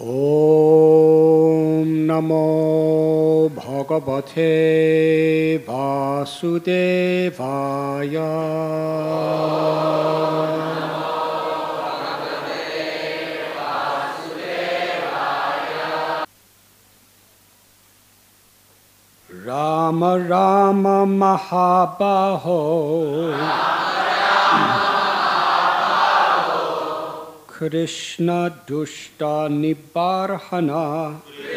Om Namo Bhagavate Vasudevaya. Rama Rama Mahabaho. Krishna Dushta Nibarhana.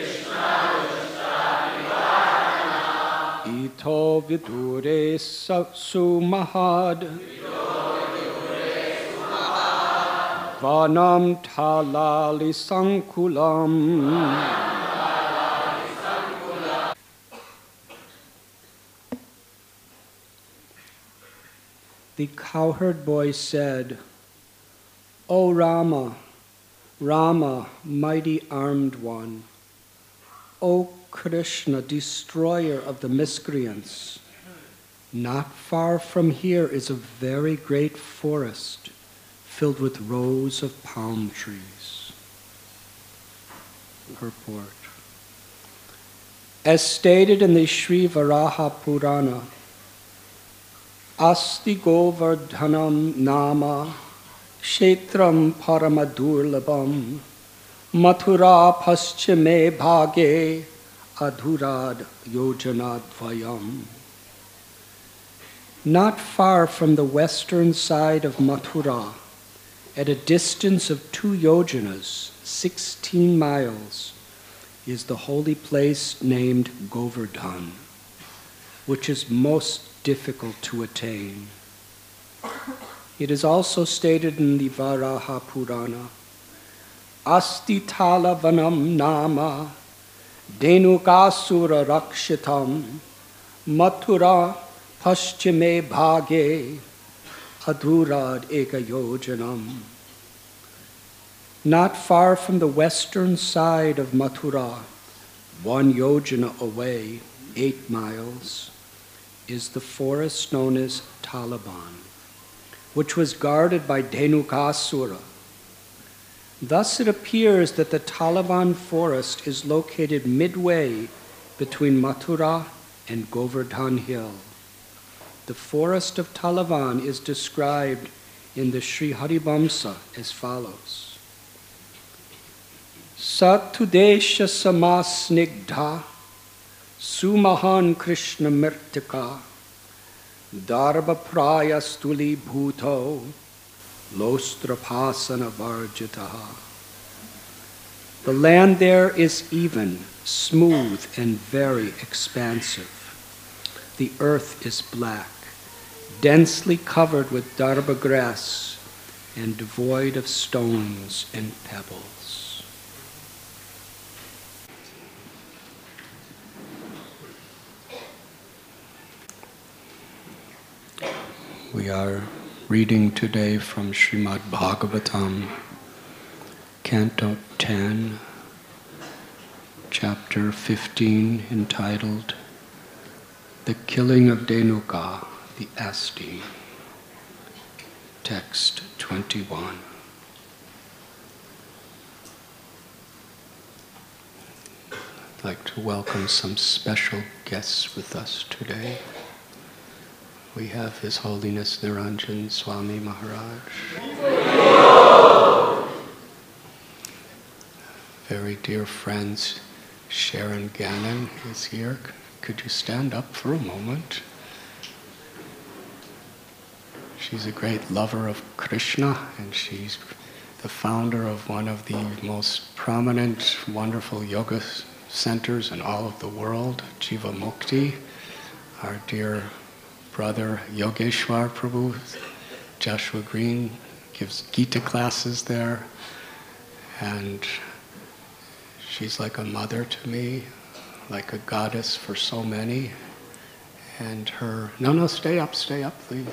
Ito Vidure Sumahad. Vanam Talali Sankulam. The cowherd boy said, O Rama, Rama, mighty armed one, O Krishna, destroyer of the miscreants, not far from here is a very great forest filled with rows of palm trees. Purport. As stated in the Sri Varaha Purana, Asti Govardhanam Nama Kshetram Paramadurlabham Mathura Paschime Bhage Adhurad Yojanadvayam. Not far from the western side of Mathura, at a distance of 2 yojanas, 16 miles, is the holy place named Govardhan, which is most difficult to attain. It is also stated in the Varaha Purana, Asti Talavanam Nama Dhenukasura Rakshitam Mathura Paschime Bhage Adhurad Eka Yojanam. Not far from the western side of Mathura, 1 yojana away, 8 miles, is the forest known as Talavan, which was guarded by Dhenukasura. Thus it appears that the Talavan forest is located midway between Mathura and Govardhan Hill. The forest of Talavan is described in the Sri Harivamsa as follows. Satudesha samasnigdha Sumahan Krishna Mirtika Darbha Praya Stuli Bhuto Lostrapasana Varjitaha. The land there is even, smooth, and very expansive. The earth is black, densely covered with darbha grass, and devoid of stones and pebbles. We are reading today from Srimad Bhagavatam, Canto 10, Chapter 15, entitled The Killing of Dhenuka, the Asti. Text 21. I'd like to welcome some special guests with us today. We have His Holiness Niranjan Swami Maharaj. Very dear friends, Sharon Gannon is here. Could you stand up for a moment? She's a great lover of Krishna, and she's the founder of one of the most prominent, wonderful yoga centers in all of the world, Jiva Mukti. Our dear brother Yogeshwar Prabhu, Joshua Green, gives Gita classes there, and she's like a mother to me, like a goddess for so many. And her, no, stay up, please.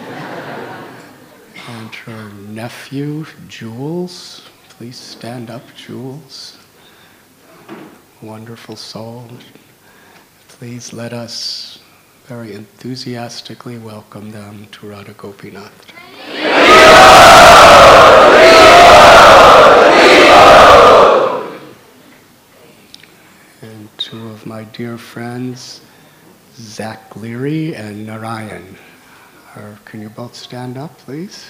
And her nephew, Jules, please stand up, Jules. Wonderful soul. Please let us very enthusiastically welcome them to Radha Gopinath. dear friends, Zach Leary and Narayan. Can you both stand up, please?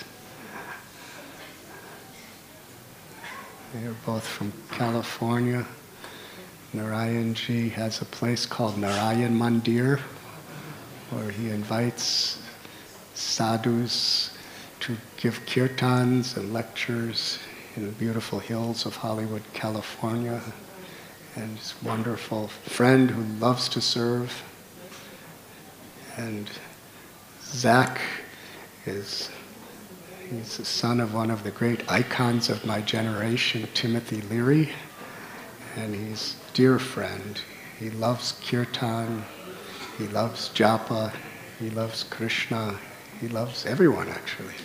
They're both from California. Narayanji has a place called Narayan Mandir, where he invites sadhus to give kirtans and lectures in the beautiful hills of Hollywood, California. And his wonderful friend who loves to serve. And Zach he's the son of one of the great icons of my generation, Timothy Leary. And he's a dear friend. He loves kirtan, he loves japa, he loves Krishna, he loves everyone actually.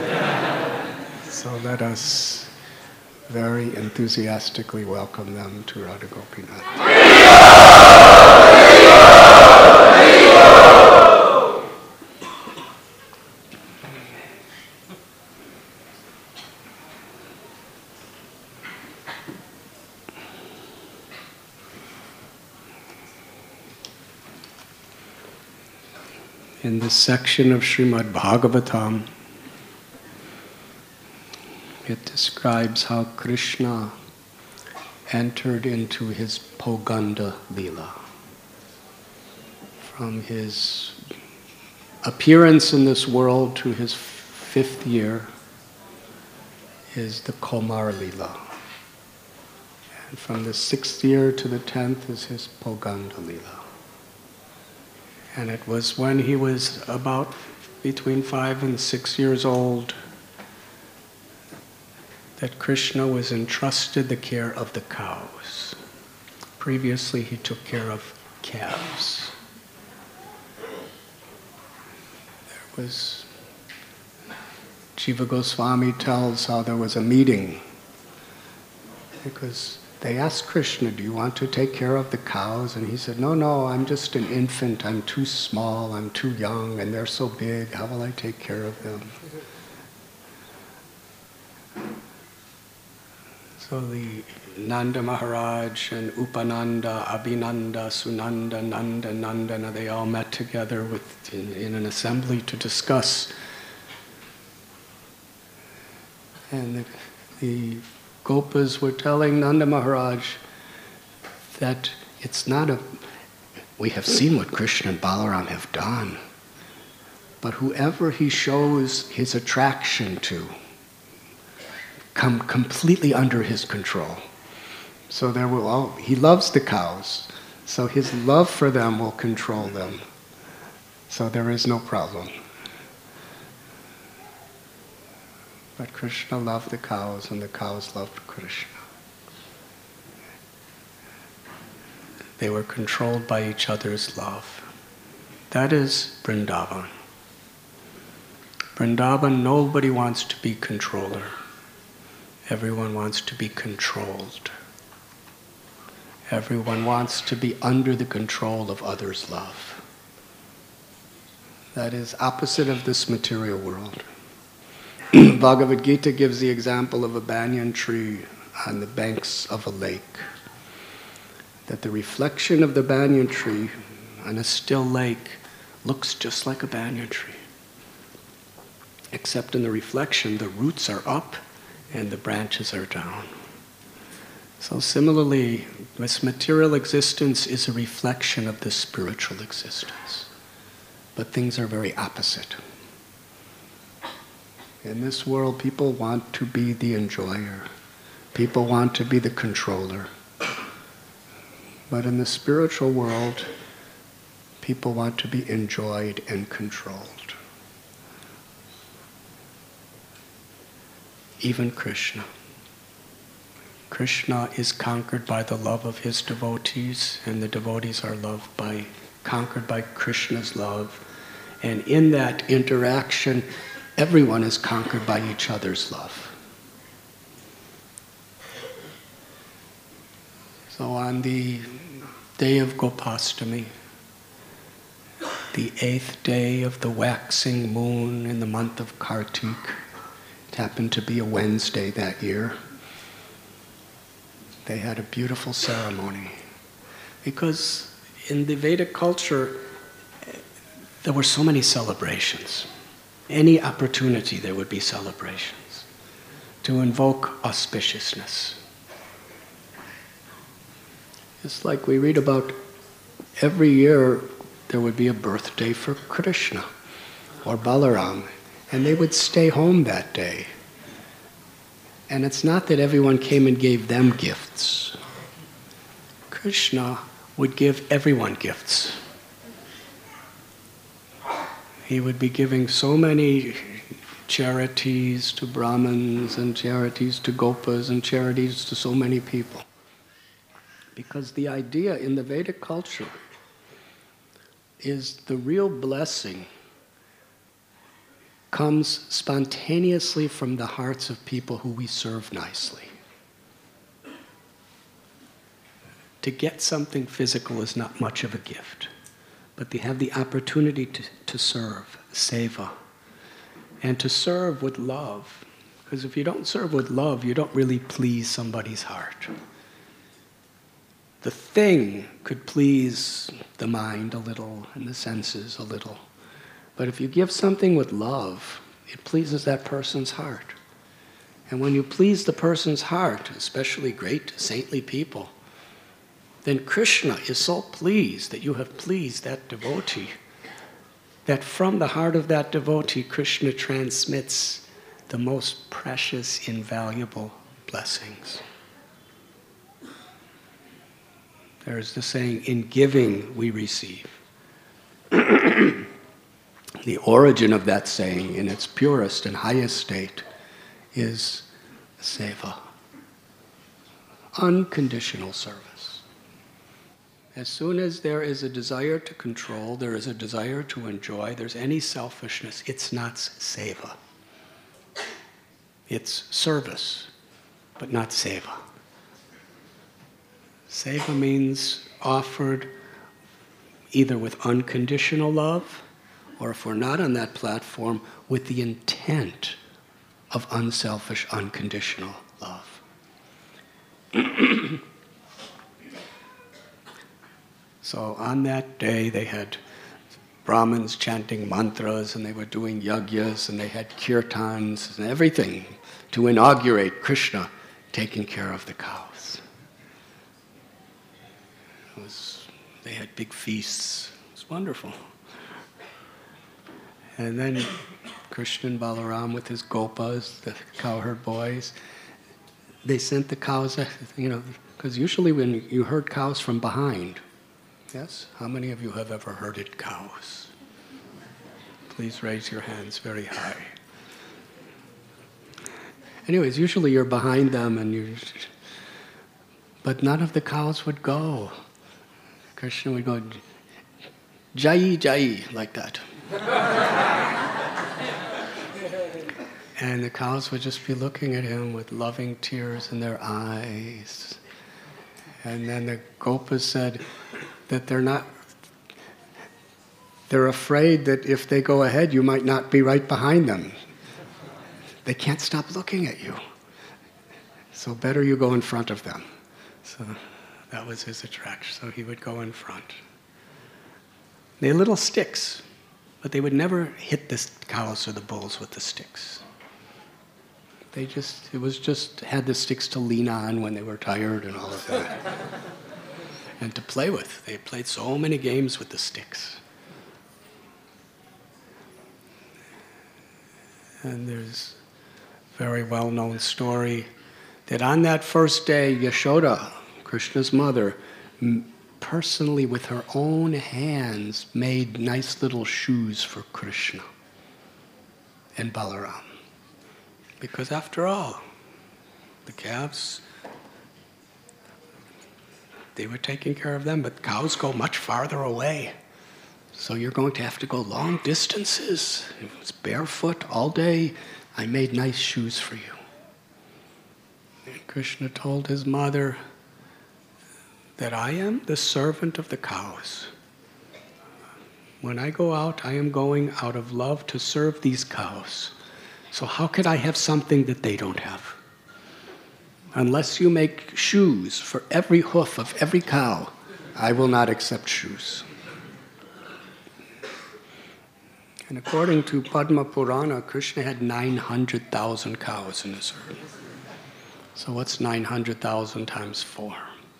So let us very enthusiastically welcome them to Radha Gopinath. In this section of Srimad Bhagavatam, it describes how Krishna entered into his Poganda Leela. From his appearance in this world to his 5th year is the Komar Leela. And from the 6th year to the 10th is his Poganda Leela. And it was when he was about between 5 and 6 years old that Krishna was entrusted the care of the cows. Previously, he took care of calves. There was, Jiva Goswami tells how there was a meeting because they asked Krishna, do you want to take care of the cows? And he said, no, I'm just an infant, I'm too small, I'm too young, and they're so big, how will I take care of them? So the Nanda Maharaj and Upananda, Abhinanda, Sunanda, Nanda, Nandana, they all met together in an assembly to discuss. And the Gopas were telling Nanda Maharaj that it's not we have seen what Krishna and Balaram have done, but whoever he shows his attraction to come completely under his control. So he loves the cows, so his love for them will control them. So there is no problem. But Krishna loved the cows and the cows loved Krishna. They were controlled by each other's love. That is Vrindavan. Vrindavan, nobody wants to be controller. Everyone wants to be controlled. Everyone wants to be under the control of others' love. That is opposite of this material world. Bhagavad Gita gives the example of a banyan tree on the banks of a lake. That the reflection of the banyan tree on a still lake looks just like a banyan tree. Except in the reflection, the roots are up and the branches are down. So similarly, this material existence is a reflection of the spiritual existence. But things are very opposite. In this world, people want to be the enjoyer. People want to be the controller. But in the spiritual world, people want to be enjoyed and controlled. Even Krishna. Krishna is conquered by the love of his devotees, and the devotees are conquered by Krishna's love. And in that interaction, everyone is conquered by each other's love. So on the day of Gopastami, the 8th day of the waxing moon in the month of Kartik, it happened to be a Wednesday that year, they had a beautiful ceremony. Because in the Vedic culture, there were so many celebrations. Any opportunity, there would be celebrations to invoke auspiciousness. It's like we read about every year there would be a birthday for Krishna or Balaram, and they would stay home that day. And it's not that everyone came and gave them gifts. Krishna would give everyone gifts. He would be giving so many charities to Brahmins and charities to Gopas and charities to so many people. Because the idea in the Vedic culture is the real blessing comes spontaneously from the hearts of people who we serve nicely. To get something physical is not much of a gift, but they have the opportunity to serve, seva, and to serve with love. Because if you don't serve with love, you don't really please somebody's heart. The thing could please the mind a little and the senses a little. But if you give something with love, it pleases that person's heart. And when you please the person's heart, especially great saintly people, then Krishna is so pleased that you have pleased that devotee, that from the heart of that devotee, Krishna transmits the most precious, invaluable blessings. There's the saying, in giving we receive. The origin of that saying, in its purest and highest state, is seva, unconditional service. As soon as there is a desire to control, there is a desire to enjoy, there's any selfishness, it's not seva. It's service, but not seva. Seva means offered either with unconditional love, or if we're not on that platform, with the intent of unselfish, unconditional love. So on that day, they had Brahmins chanting mantras, and they were doing yagyas, and they had kirtans and everything to inaugurate Krishna taking care of the cows. They had big feasts. It was wonderful. And then Krishna and Balaram with his gopas, the cowherd boys, they sent the cows, because usually when you herd cows from behind, yes? How many of you have ever herded cows? Please raise your hands very high. Anyways, usually you're behind them, but none of the cows would go. Krishna would go, Jai, Jai, like that. And the cows would just be looking at him with loving tears in their eyes. And then the Gopas said that they're afraid that if they go ahead, you might not be right behind them. They can't stop looking at you. So better you go in front of them. So that was his attraction. So he would go in front. They had little sticks, but they would never hit the cows or the bulls with the sticks. They had the sticks to lean on when they were tired and all of that. And to play with. They played so many games with the sticks. And there's a very well-known story that on that first day, Yashoda, Krishna's mother, personally with her own hands made nice little shoes for Krishna and Balaram. Because after all, the calves, they were taking care of them, but cows go much farther away. So you're going to have to go long distances. It was barefoot all day. I made nice shoes for you. And Krishna told his mother that I am the servant of the cows. When I go out, I am going out of love to serve these cows. So how could I have something that they don't have? Unless you make shoes for every hoof of every cow, I will not accept shoes. And according to Padma Purana, Krishna had 900,000 cows in his herd. So what's 900,000 times 4?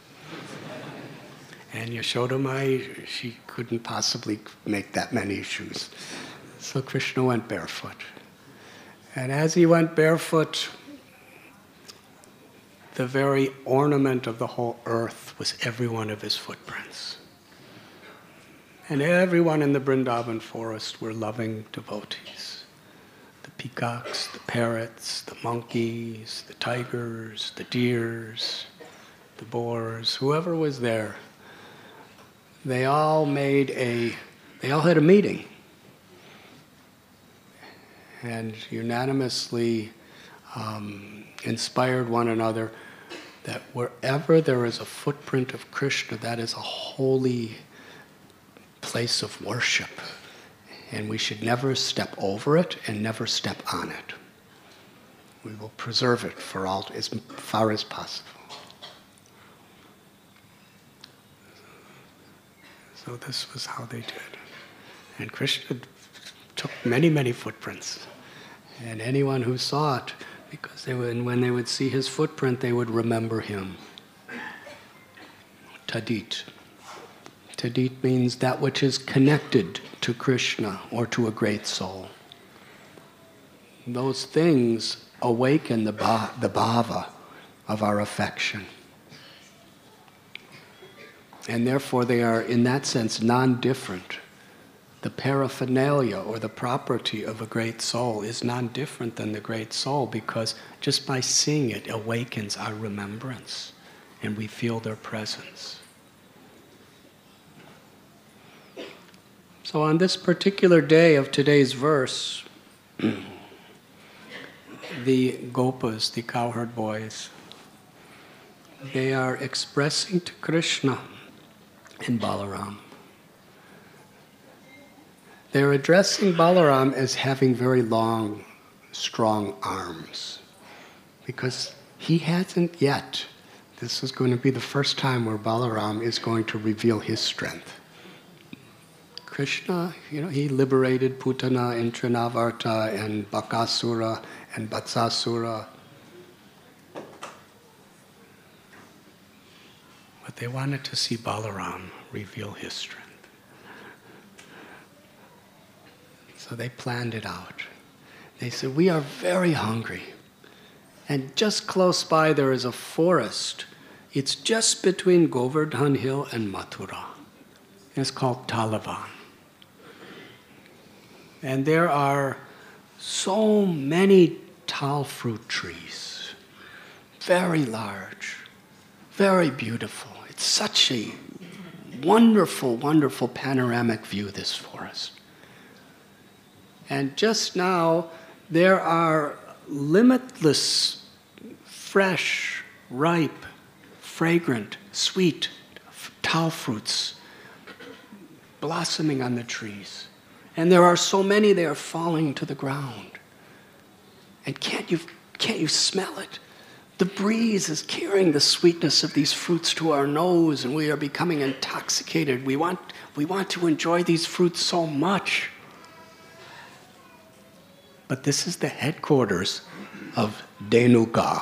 And Yashoda Mai, she couldn't possibly make that many shoes. So Krishna went barefoot. And as he went barefoot, the very ornament of the whole earth was every one of his footprints. And everyone in the Vrindavan forest were loving devotees. The peacocks, the parrots, the monkeys, the tigers, the deers, the boars, whoever was there. They all had a meeting and unanimously inspired one another that wherever there is a footprint of Krishna, that is a holy place of worship. And we should never step over it and never step on it. We will preserve it for all as far as possible. So this was how they did. And Krishna took many, many footprints. And anyone who saw it, because when they would see his footprint, they would remember him. Tadit. Tadit means that which is connected to Krishna or to a great soul. Those things awaken the bhava of our affection. And therefore they are, in that sense, non-different. The paraphernalia or the property of a great soul is non-different than the great soul, because just by seeing it awakens our remembrance and we feel their presence. So on this particular day of today's verse, the gopas, the cowherd boys, they are expressing to Krishna and Balaram. They're addressing Balaram as having very long, strong arms, because he hasn't yet. This is going to be the first time where Balaram is going to reveal his strength. Krishna, he liberated Putana and Trinavarta and Bakasura and Batsasura. But they wanted to see Balaram reveal his strength. So they planned it out. They said, we are very hungry. And just close by there is a forest. It's just between Govardhan Hill and Mathura. It's called Talavan. And there are so many tal fruit trees. Very large. Very beautiful. It's such a wonderful, wonderful panoramic view, this forest. And just now, there are limitless, fresh, ripe, fragrant, sweet tal fruits blossoming on the trees. And there are so many, they are falling to the ground. And can't you smell it? The breeze is carrying the sweetness of these fruits to our nose, and we are becoming intoxicated. We want to enjoy these fruits so much. But this is the headquarters of Dhenuka,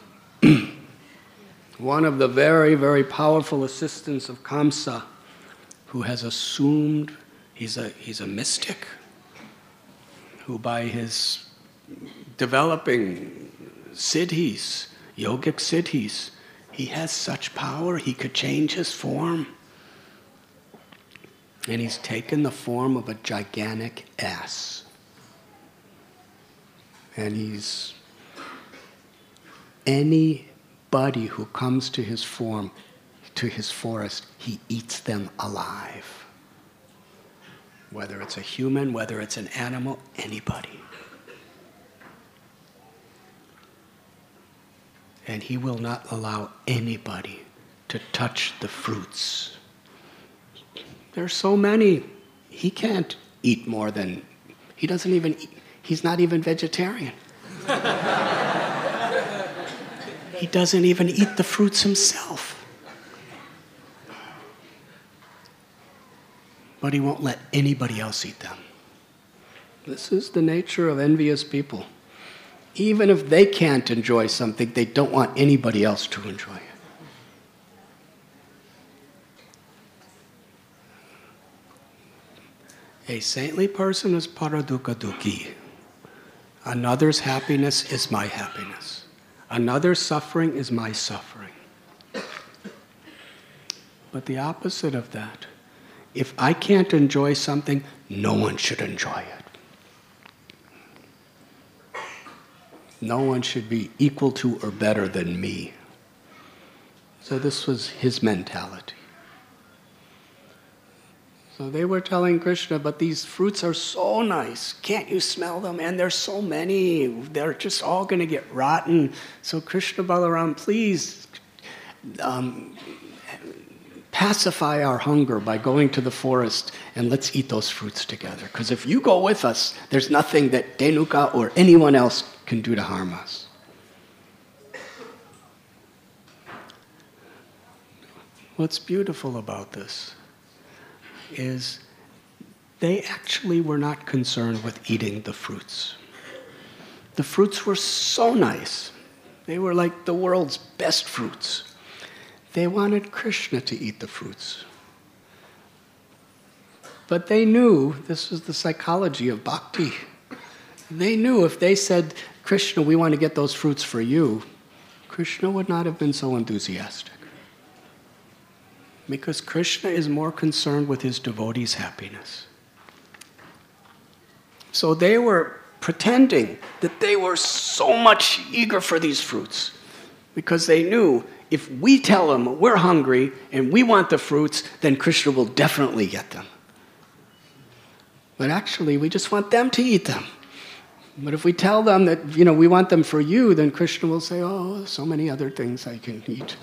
one of the very, very powerful assistants of Kamsa, who has assumed he's a mystic, who by his developing siddhis, yogic siddhis, he has such power, he could change his form. And he's taken the form of a gigantic ass. And anybody who comes to his form, to his forest, he eats them alive. Whether it's a human, whether it's an animal, anybody. And he will not allow anybody to touch the fruits. There's so many. He can't eat more than, he doesn't even eat. He's not even vegetarian. He doesn't even eat the fruits himself. but he won't let anybody else eat them. This is the nature of envious people. Even if they can't enjoy something, they don't want anybody else to enjoy it. A saintly person is paradukha dukhi. Another's happiness is my happiness. Another's suffering is my suffering. But the opposite of that, if I can't enjoy something, no one should enjoy it. No one should be equal to or better than me. So this was his mentality. So they were telling Krishna, but these fruits are so nice. Can't you smell them? And there's so many. They're just all going to get rotten. So Krishna Balaram, please pacify our hunger by going to the forest and let's eat those fruits together. Because if you go with us, there's nothing that Dhenuka or anyone else can do to harm us. What's beautiful about this is they actually were not concerned with eating the fruits. The fruits were so nice. They were like the world's best fruits. They wanted Krishna to eat the fruits. But they knew, this was the psychology of bhakti, they knew if they said, Krishna, we want to get those fruits for you, Krishna would not have been so enthusiastic. Because Krishna is more concerned with his devotees' happiness. So they were pretending that they were so much eager for these fruits because they knew if we tell them we're hungry and we want the fruits, then Krishna will definitely get them. But actually, we just want them to eat them. But if we tell them that, we want them for you, then Krishna will say, oh, so many other things I can eat.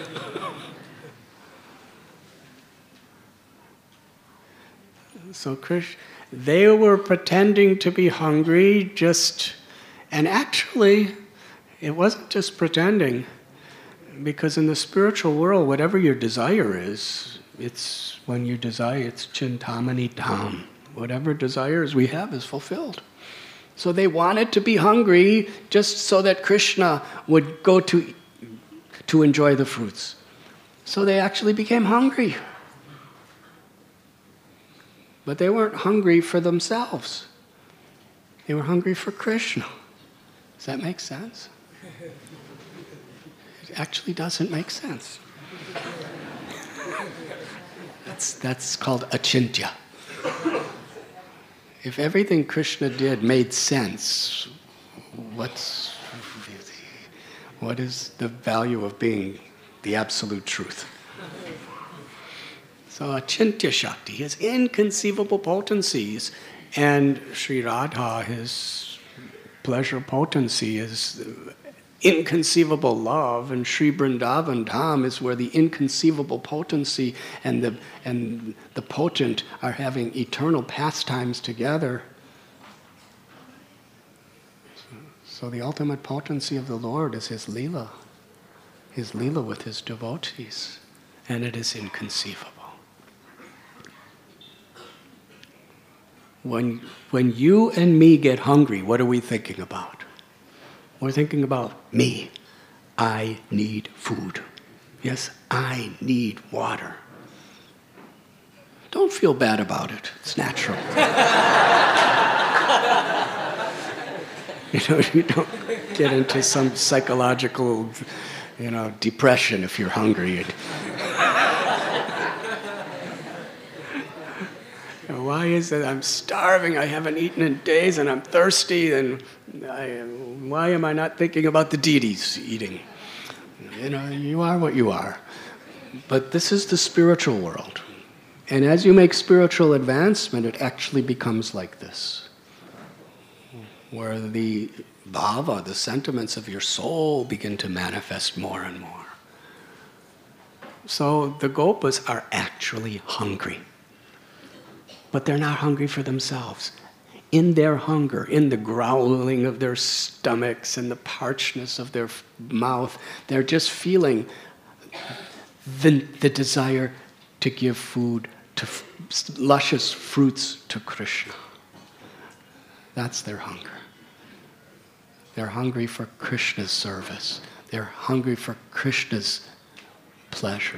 So they were pretending to be hungry and actually, it wasn't just pretending, because in the spiritual world, whatever your desire is, it's when you desire, it's chintamani dham. Whatever desires we have is fulfilled. So they wanted to be hungry just so that Krishna would go to enjoy the fruits. So they actually became hungry. But they weren't hungry for themselves. They were hungry for Krishna. Does that make sense? It actually doesn't make sense. That's called achintya. If everything Krishna did made sense, what is the value of being the absolute truth? So achintya shakti, his inconceivable potencies, and Sri Radha, his pleasure potency, is inconceivable love, and Sri Vrindavan Dham is where the inconceivable potency and the potent are having eternal pastimes together. So the ultimate potency of the Lord is his Leela with his devotees, and it is inconceivable. When you and me get hungry, what are we thinking about? We're thinking about me. I need food. Yes, I need water. Don't feel bad about it. It's natural. You don't get into some psychological, depression if you're hungry. Why is it I'm starving, I haven't eaten in days, and I'm thirsty, and why am I not thinking about the deities eating? You are what you are. But this is the spiritual world. And as you make spiritual advancement, it actually becomes like this, where the bhava, the sentiments of your soul, begin to manifest more and more. So the gopas are actually hungry. But they're not hungry for themselves. In their hunger, in the growling of their stomachs and the parchedness of their mouth, they're just feeling the desire to give food luscious fruits to Krishna. That's their hunger. They're hungry for Krishna's service. They're hungry for Krishna's pleasure.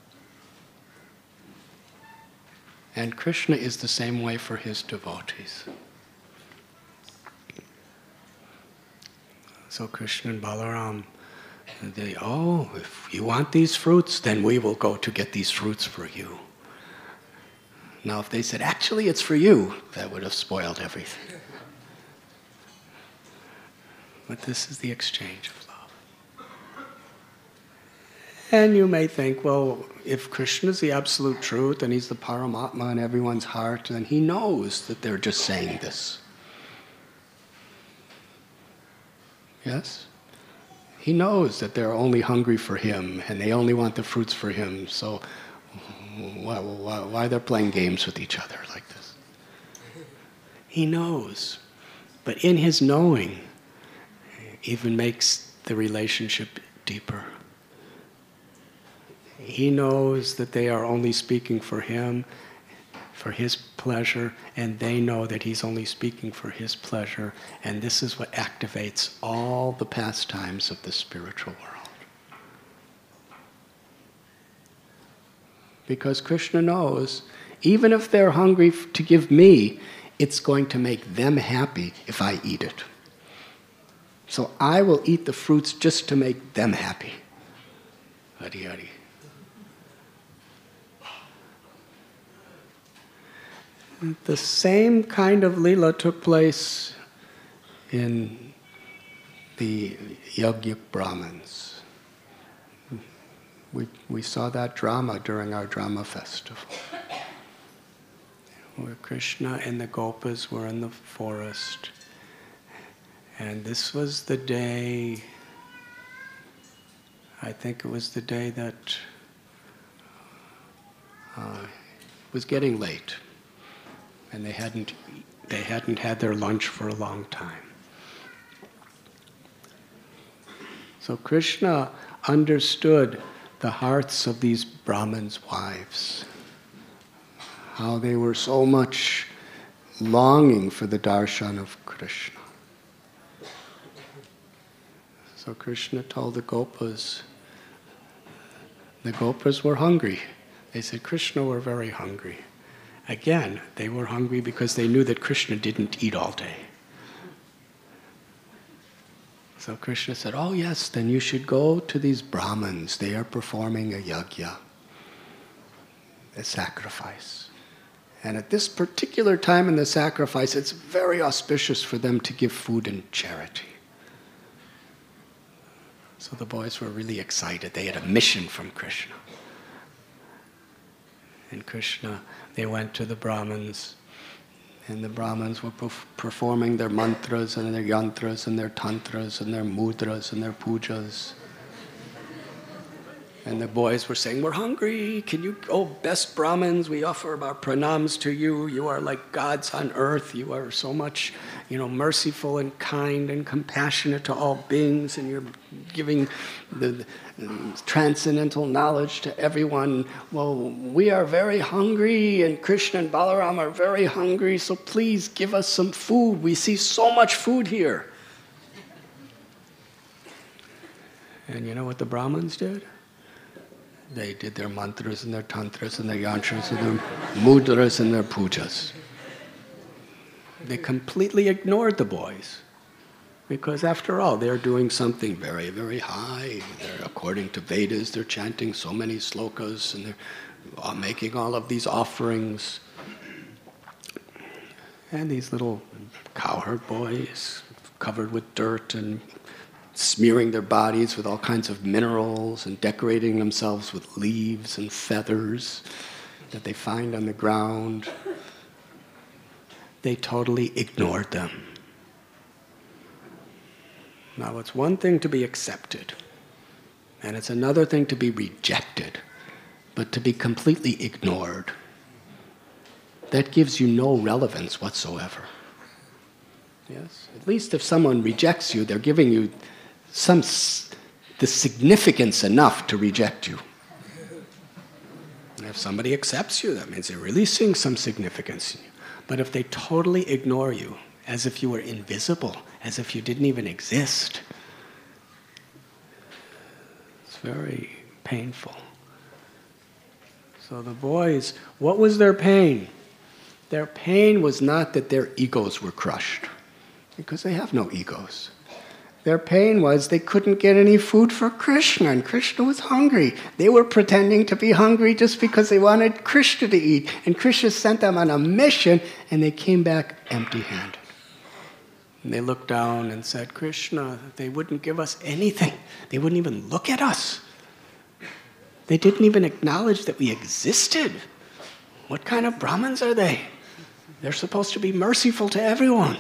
And Krishna is the same way for his devotees. So Krishna and Balaram, if you want these fruits, then we will go to get these fruits for you. Now if they said, actually it's for you, that would have spoiled everything. But this is the exchange of love. And you may think, well, if Krishna is the absolute truth and he's the Paramatma in everyone's heart, then he knows that they're just saying this. Yes? He knows that they're only hungry for him and they only want the fruits for him. So why they're playing games with each other like this? He knows. But in his knowing, even makes the relationship deeper. He knows that they are only speaking for him, for his pleasure, and they know that he's only speaking for his pleasure, and this is what activates all the pastimes of the spiritual world. Because Krishna knows, even if they're hungry to give me, it's going to make them happy if I eat it. So I will eat the fruits just to make them happy. Hari Hari. The same kind of lila took place in the Yajnik Brahmins. We saw that drama during our drama festival, where Krishna and the Gopas were in the forest. And this was the day, I think it was the day that it was getting late. And they hadn't had their lunch for a long time. So Krishna understood the hearts of these Brahmins' wives, how they were so much longing for the darshan of Krishna. So Krishna told the Gopas were hungry. They said, Krishna, we're very hungry. Again, they were hungry because they knew that Krishna didn't eat all day. So Krishna said, oh yes, then you should go to these Brahmins. They are performing a yajna, a sacrifice. And at this particular time in the sacrifice, it's very auspicious for them to give food in charity. So the boys were really excited. They had a mission from Krishna. And Krishna, they went to the Brahmins, and the Brahmins were performing their mantras and their yantras and their tantras and their mudras and their pujas. And the boys were saying, we're hungry, can you, oh best Brahmins, we offer our pranams to you. You are like gods on earth. You are so much, merciful and kind and compassionate to all beings, and you're giving the transcendental knowledge to everyone. Well, we are very hungry, and Krishna and Balaram are very hungry, so please give us some food. We see so much food here. And you know what the Brahmins did? They did their mantras and their tantras and their yantras and their mudras and their pujas. They completely ignored the boys. Because after all, they're doing something very, very high. According to Vedas, they're chanting so many slokas and they're making all of these offerings. And these little cowherd boys, covered with dirt and smearing their bodies with all kinds of minerals and decorating themselves with leaves and feathers that they find on the ground. They totally ignored them. Now, it's one thing to be accepted, and it's another thing to be rejected, but to be completely ignored, that gives you no relevance whatsoever. Yes? At least if someone rejects you, they're giving you the significance enough to reject you. If somebody accepts you, that means they're really seeing some significance in you. But if they totally ignore you, as if you were invisible, as if you didn't even exist, it's very painful. So the boys, what was their pain? Their pain was not that their egos were crushed, because they have no egos. Their pain was they couldn't get any food for Krishna, and Krishna was hungry. They were pretending to be hungry just because they wanted Krishna to eat, and Krishna sent them on a mission, and they came back empty-handed. And they looked down and said, Krishna, they wouldn't give us anything. They wouldn't even look at us. They didn't even acknowledge that we existed. What kind of Brahmins are they? They're supposed to be merciful to everyone.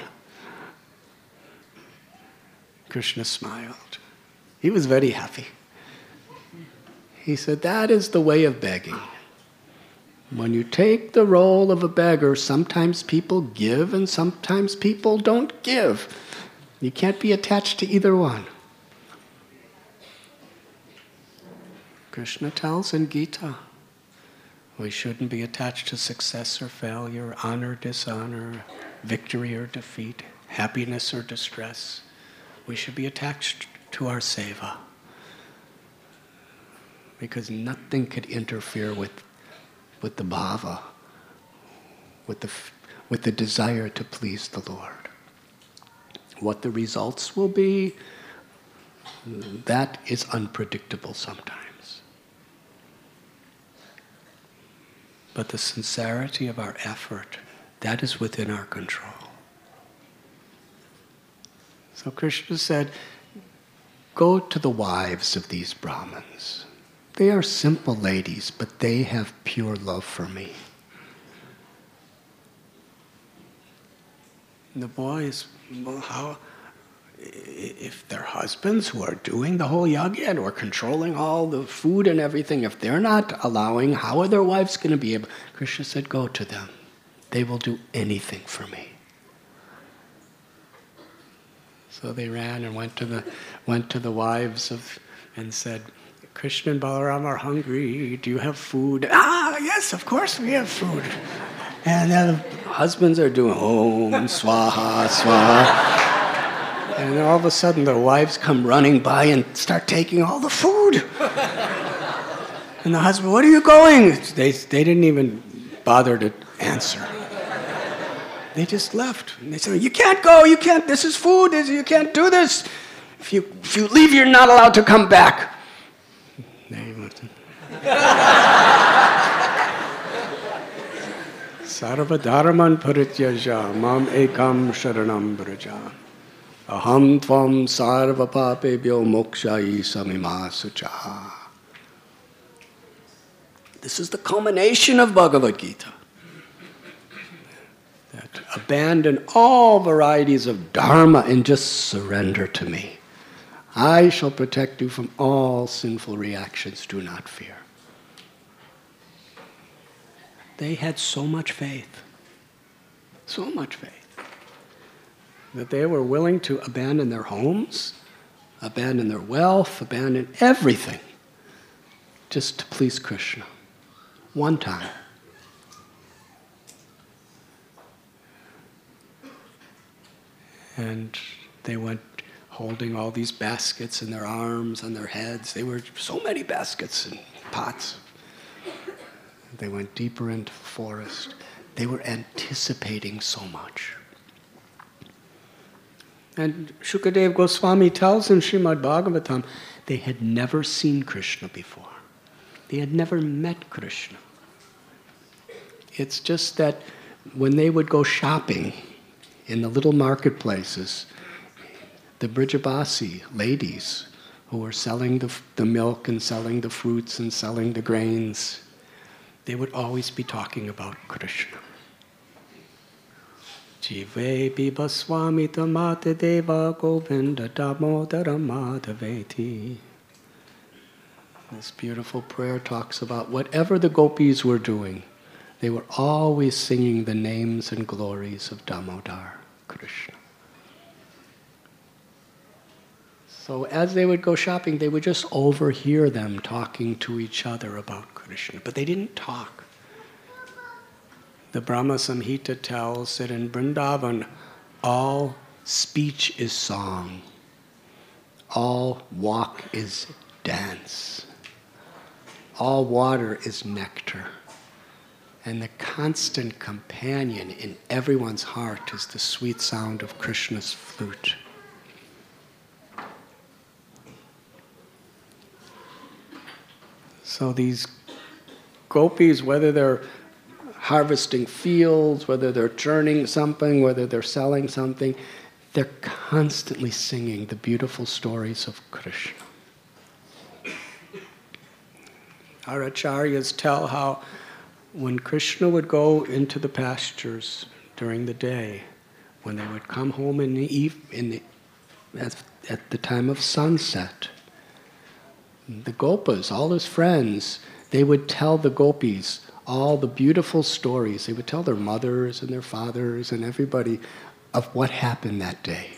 Krishna smiled. He was very happy. He said, that is the way of begging. When you take the role of a beggar, sometimes people give and sometimes people don't give. You can't be attached to either one. Krishna tells in Gita, we shouldn't be attached to success or failure, honor, dishonor, victory or defeat, happiness or distress. We should be attached to our seva, because nothing could interfere with the bhava, with the desire to please the Lord. What the results will be, that is unpredictable sometimes. But the sincerity of our effort, that is within our control. So Krishna said, go to the wives of these Brahmins. They are simple ladies, but they have pure love for me. And the boys, well, how, if their husbands who are doing the whole yajna or controlling all the food and everything, if they're not allowing, how are their wives going to be able? Krishna said, go to them. They will do anything for me. So they ran and went to the wives and said, Krishna and Balaram are hungry. Do you have food? Ah, yes, of course we have food. And the husbands are doing Om Swaha Swaha. And all of a sudden the wives come running by and start taking all the food. And the husband, where are you going? They didn't even bother to answer. They just left. And they said, you can't go, you can't, this is food, you can't do this. If you leave, you're not allowed to come back. Sarva dharman parityaja mam ekam sharanam braja. Aham tvam sarva papebhyo mokshai samima sucha. This is the culmination of Bhagavad Gita. That abandon all varieties of dharma and just surrender to me. I shall protect you from all sinful reactions. Do not fear. They had so much faith, that they were willing to abandon their homes, abandon their wealth, abandon everything, just to please Krishna. One time. And they went holding all these baskets in their arms, on their heads. They were so many baskets and pots. They went deeper into the forest. They were anticipating so much. And Shukadev Goswami tells in Srimad Bhagavatam, they had never seen Krishna before. They had never met Krishna. It's just that when they would go shopping in the little marketplaces, the Brijabasi ladies who were selling the milk and selling the fruits and selling the grains, they would always be talking about Krishna. Jive bibaswami tamata deva govinda damodara madhaveti. This beautiful prayer talks about whatever the gopis were doing, they were always singing the names and glories of Damodar Krishna. So as they would go shopping, they would just overhear them talking to each other about Krishna. But they didn't talk. The Brahma Samhita tells that in Vrindavan, all speech is song. All walk is dance. All water is nectar. And the constant companion in everyone's heart is the sweet sound of Krishna's flute. So these gopis, whether they're harvesting fields, whether they're churning something, whether they're selling something, they're constantly singing the beautiful stories of Krishna. Our acharyas tell how when Krishna would go into the pastures during the day, when they would come home at the time of sunset, the gopas, all his friends, they would tell the gopis all the beautiful stories. They would tell their mothers and their fathers and everybody of what happened that day.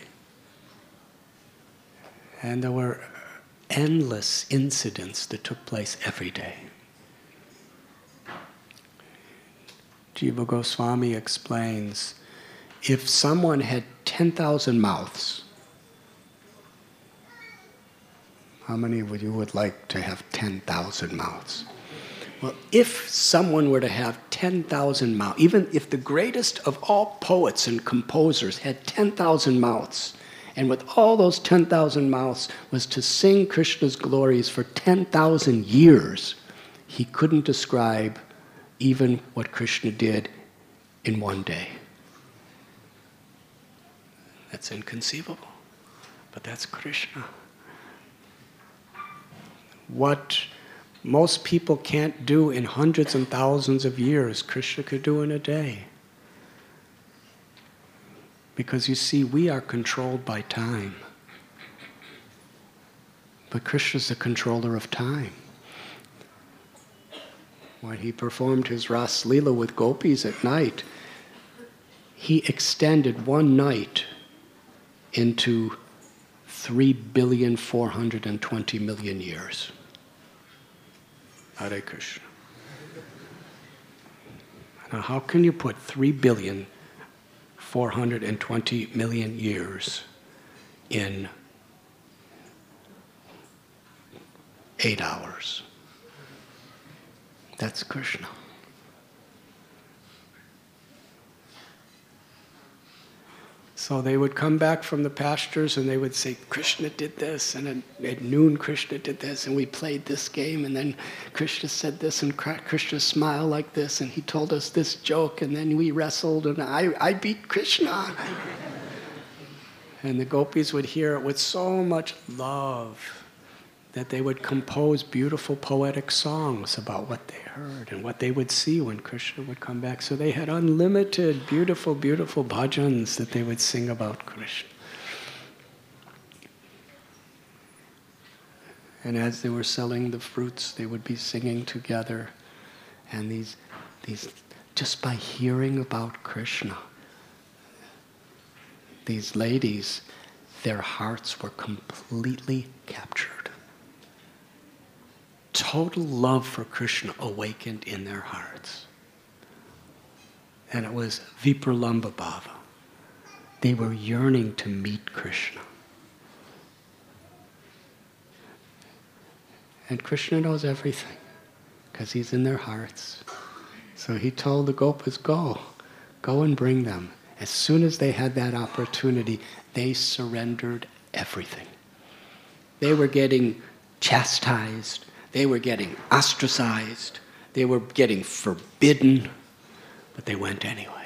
And there were endless incidents that took place every day. Jiva Goswami explains, if someone had 10,000 mouths, how many would you would like to have 10,000 mouths? Well, if someone were to have 10,000 mouths, even if the greatest of all poets and composers had 10,000 mouths, and with all those 10,000 mouths was to sing Krishna's glories for 10,000 years, he couldn't describe even what Krishna did in one day. That's inconceivable, but that's Krishna. What most people can't do in hundreds and thousands of years, Krishna could do in a day. Because you see, we are controlled by time. But Krishna's the controller of time. When he performed his Ras Leela with gopis at night, he extended one night into 3,420,000,000 years. Hare Krishna. Now, how can you put 3,420,000,000 years in 8 hours? That's Krishna. So they would come back from the pastures and they would say, Krishna did this, and at noon Krishna did this, and we played this game, and then Krishna said this, and Krishna smiled like this, and he told us this joke, and then we wrestled, and I beat Krishna. And the gopis would hear it with so much love that they would compose beautiful poetic songs about what they heard and what they would see when Krishna would come back. So they had unlimited, beautiful, beautiful bhajans that they would sing about Krishna. And as they were selling the fruits, they would be singing together. And these just by hearing about Krishna, these ladies, their hearts were completely captured. Total love for Krishna awakened in their hearts. And it was Vipralambha Bhava. They were yearning to meet Krishna. And Krishna knows everything, because he's in their hearts. So he told the gopas, go and bring them. As soon as they had that opportunity, they surrendered everything. They were getting chastised. They were getting ostracized. They were getting forbidden. But they went anyway.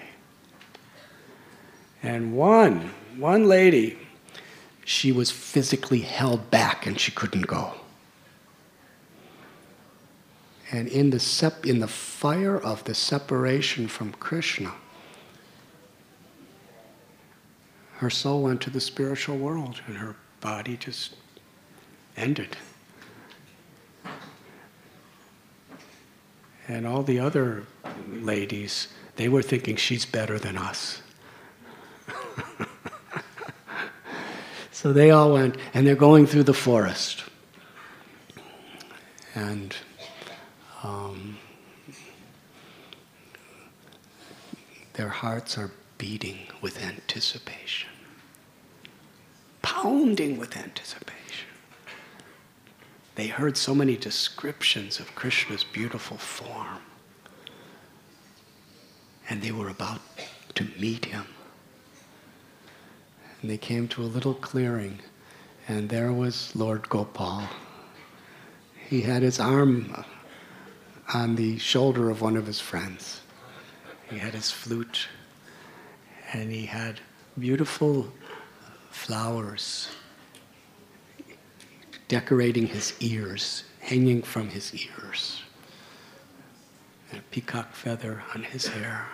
And one lady, she was physically held back and she couldn't go. And in the fire of the separation from Krishna, her soul went to the spiritual world and her body just ended. And all the other ladies, they were thinking she's better than us. So they all went, and they're going through the forest. And their hearts are beating with anticipation, pounding with anticipation. They heard so many descriptions of Krishna's beautiful form, and they were about to meet him. And they came to a little clearing, and there was Lord Gopal. He had his arm on the shoulder of one of his friends. He had his flute, and he had beautiful flowers decorating his ears, hanging from his ears, and a peacock feather on his hair.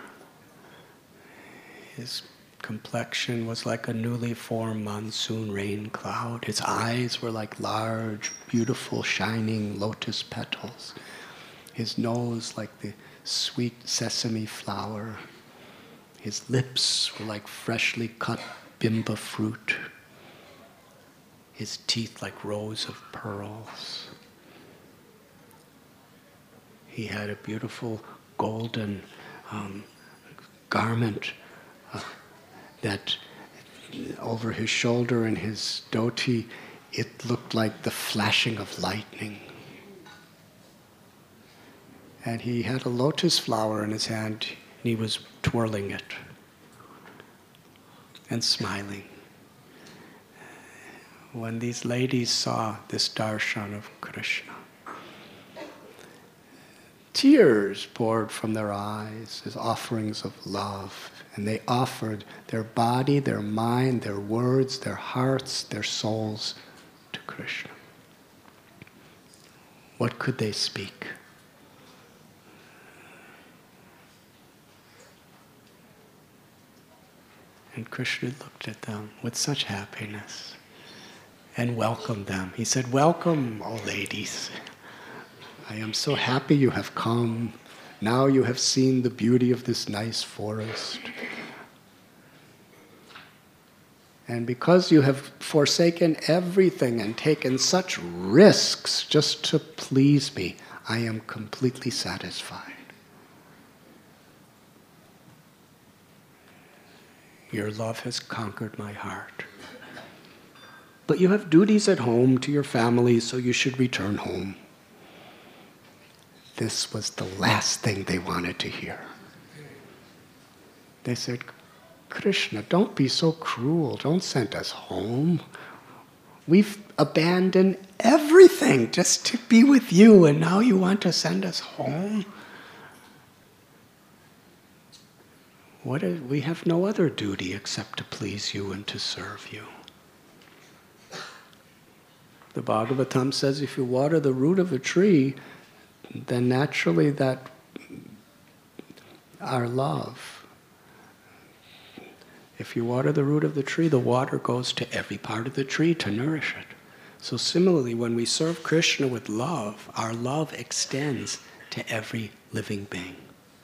His complexion was like a newly formed monsoon rain cloud. His eyes were like large, beautiful, shining lotus petals. His nose like the sweet sesame flower. His lips were like freshly cut bimba fruit. His teeth like rows of pearls. He had a beautiful golden garment that over his shoulder and his dhoti, it looked like the flashing of lightning. And he had a lotus flower in his hand, and he was twirling it and smiling. When these ladies saw this darshan of Krishna, tears poured from their eyes as offerings of love, and they offered their body, their mind, their words, their hearts, their souls to Krishna. What could they speak? And Krishna looked at them with such happiness and welcomed them. He said, "Welcome, O ladies. I am so happy you have come. Now you have seen the beauty of this nice forest. And because you have forsaken everything and taken such risks just to please me, I am completely satisfied. Your love has conquered my heart. But you have duties at home to your family, so you should return home." This was the last thing they wanted to hear. They said, "Krishna, don't be so cruel. Don't send us home. We've abandoned everything just to be with you, and now you want to send us home? We have no other duty except to please you and to serve you." The Bhagavatam says if you water the root of a tree, then naturally that our love, if you water the root of the tree, the water goes to every part of the tree to nourish it. So similarly, when we serve Krishna with love, our love extends to every living being.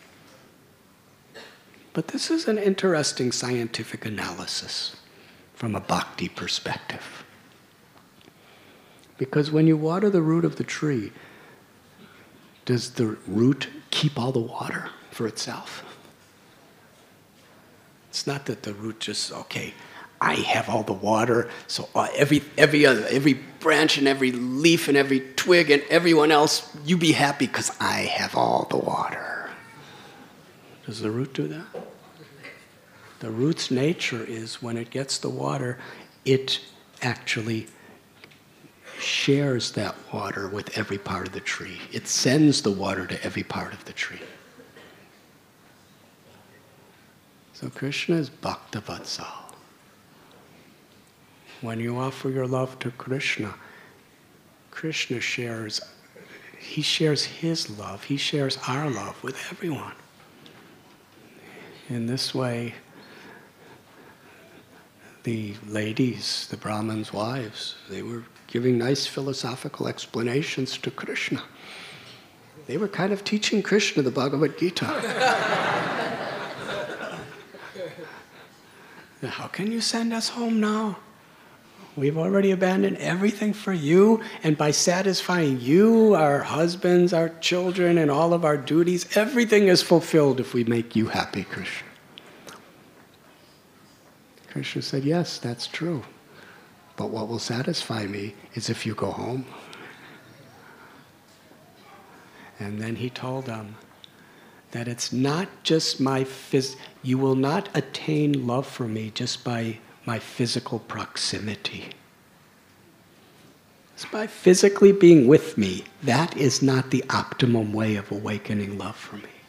But this is an interesting scientific analysis from a bhakti perspective. Because when you water the root of the tree, does the root keep all the water for itself? It's not that the root just, okay, I have all the water, so every branch and every leaf and every twig and everyone else, you be happy because I have all the water. Does the root do that? The root's nature is when it gets the water, it actually shares that water with every part of the tree. It sends the water to every part of the tree. So Krishna is Bhaktavatsal. When you offer your love to Krishna, Krishna shares his love, he shares our love with everyone. In this way, the ladies, the Brahmins' wives, they were giving nice philosophical explanations to Krishna. They were kind of teaching Krishna the Bhagavad Gita. How can you send us home now? We've already abandoned everything for you, and by satisfying you, our husbands, our children, and all of our duties, everything is fulfilled if we make you happy, Krishna. Krishna said, yes, that's true. But what will satisfy me is if you go home. And then he told them that it's not just you will not attain love for me just by my physical proximity. It's by physically being with me. That is not the optimum way of awakening love for me.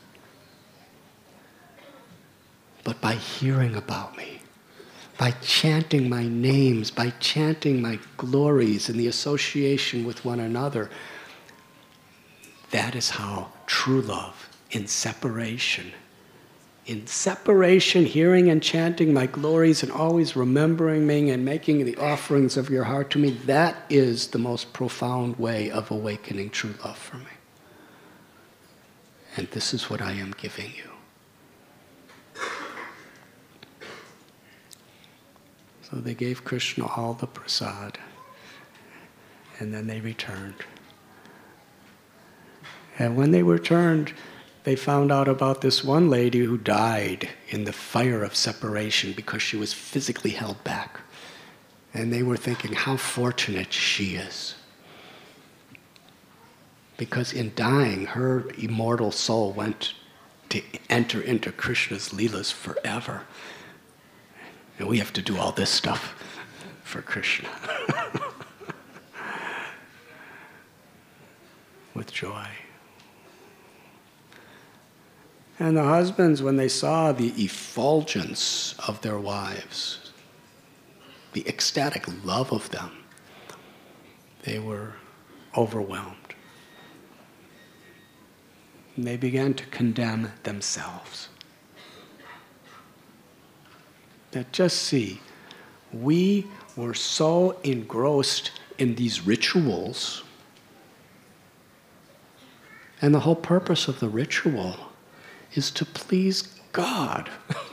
But by hearing about me, by chanting my names, by chanting my glories and the association with one another, that is how true love, in separation, hearing and chanting my glories and always remembering me and making the offerings of your heart to me, that is the most profound way of awakening true love for me. And this is what I am giving you. So they gave Krishna all the prasad, and then they returned. And when they returned, they found out about this one lady who died in the fire of separation because she was physically held back. And they were thinking how fortunate she is. Because in dying, her immortal soul went to enter into Krishna's leelas forever. And we have to do all this stuff for Krishna. With joy. And the husbands, when they saw the effulgence of their wives, the ecstatic love of them, they were overwhelmed. And they began to condemn themselves. That just see, we were so engrossed in these rituals, and the whole purpose of the ritual is to please God.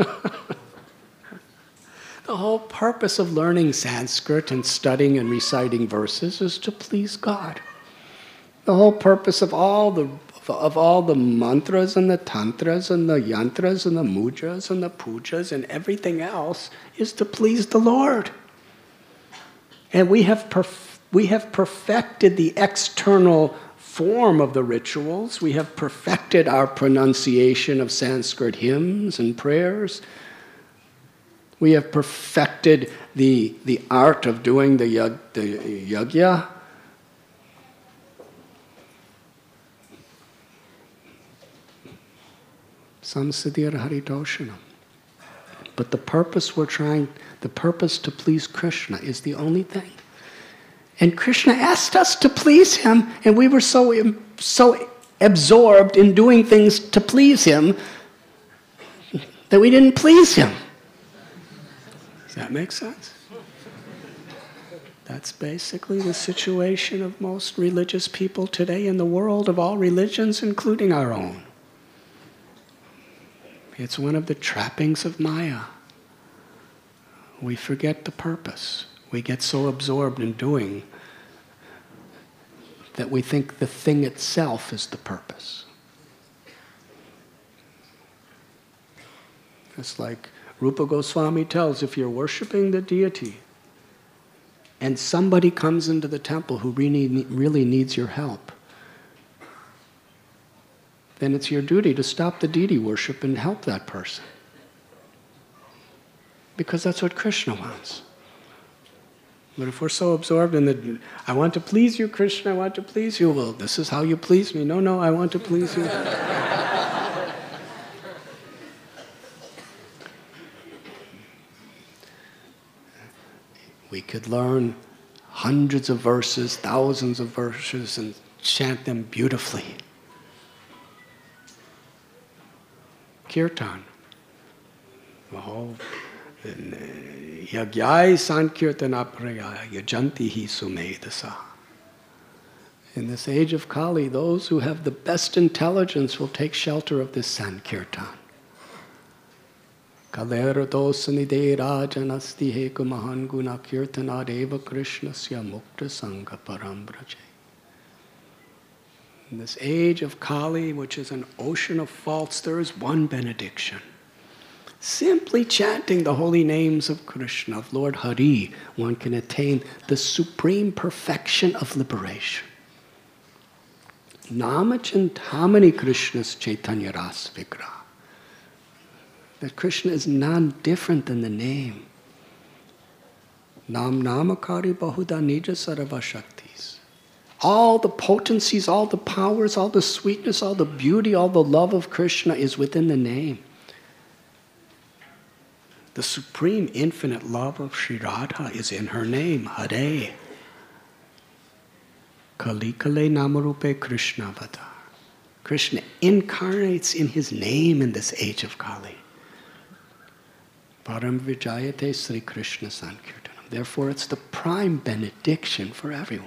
The whole purpose of learning Sanskrit and studying and reciting verses is to please God. The whole purpose of all the mantras and the tantras and the yantras and the mujas and the pujas and everything else is to please the Lord. And we have perfected the external form of the rituals. We have perfected our pronunciation of Sanskrit hymns and prayers. We have perfected the art of doing the yajna. Samsiddhir haritoshanam. But the purpose to please Krishna is the only thing. And Krishna asked us to please him, and we were so absorbed in doing things to please him that we didn't please him. Does that make sense? That's basically the situation of most religious people today in the world, of all religions, including our own. It's one of the trappings of Maya. We forget the purpose. We get so absorbed in doing that we think the thing itself is the purpose. It's like Rupa Goswami tells, if you're worshiping the deity and somebody comes into the temple who really needs your help, then it's your duty to stop the deity worship and help that person. Because that's what Krishna wants. But if we're so absorbed in I want to please you, Krishna, I want to please you. Well, this is how you please me. No, I want to please you. We could learn hundreds of verses, thousands of verses, and chant them beautifully. Kirtan. The whole Yagyai Sankirtana Praya Yajanti Hi Sumedasa. In this age of Kali, those who have the best intelligence will take shelter of this Sankirtan. Kalera dosanide rajanasti heku mahan guna kirtana deva krishnasya mukta sangha parambraje. In this age of Kali, which is an ocean of faults, there is one benediction. Simply chanting the holy names of Krishna, of Lord Hari, one can attain the supreme perfection of liberation. Namachintamani Krishna's Chaitanya Ras Vigraha. That Krishna is none different than the name. Nam Namakari Bahuda Nija Sarava Shaktis. All the potencies, all the powers, all the sweetness, all the beauty, all the love of Krishna is within the name. The supreme infinite love of Sri Radha is in her name, Hare. Kali Kale Namarupe Krishna Avatar. Krishna incarnates in his name in this age of Kali. Param Vijayate Sri Krishna Sankirtanam. Therefore, it's the prime benediction for everyone.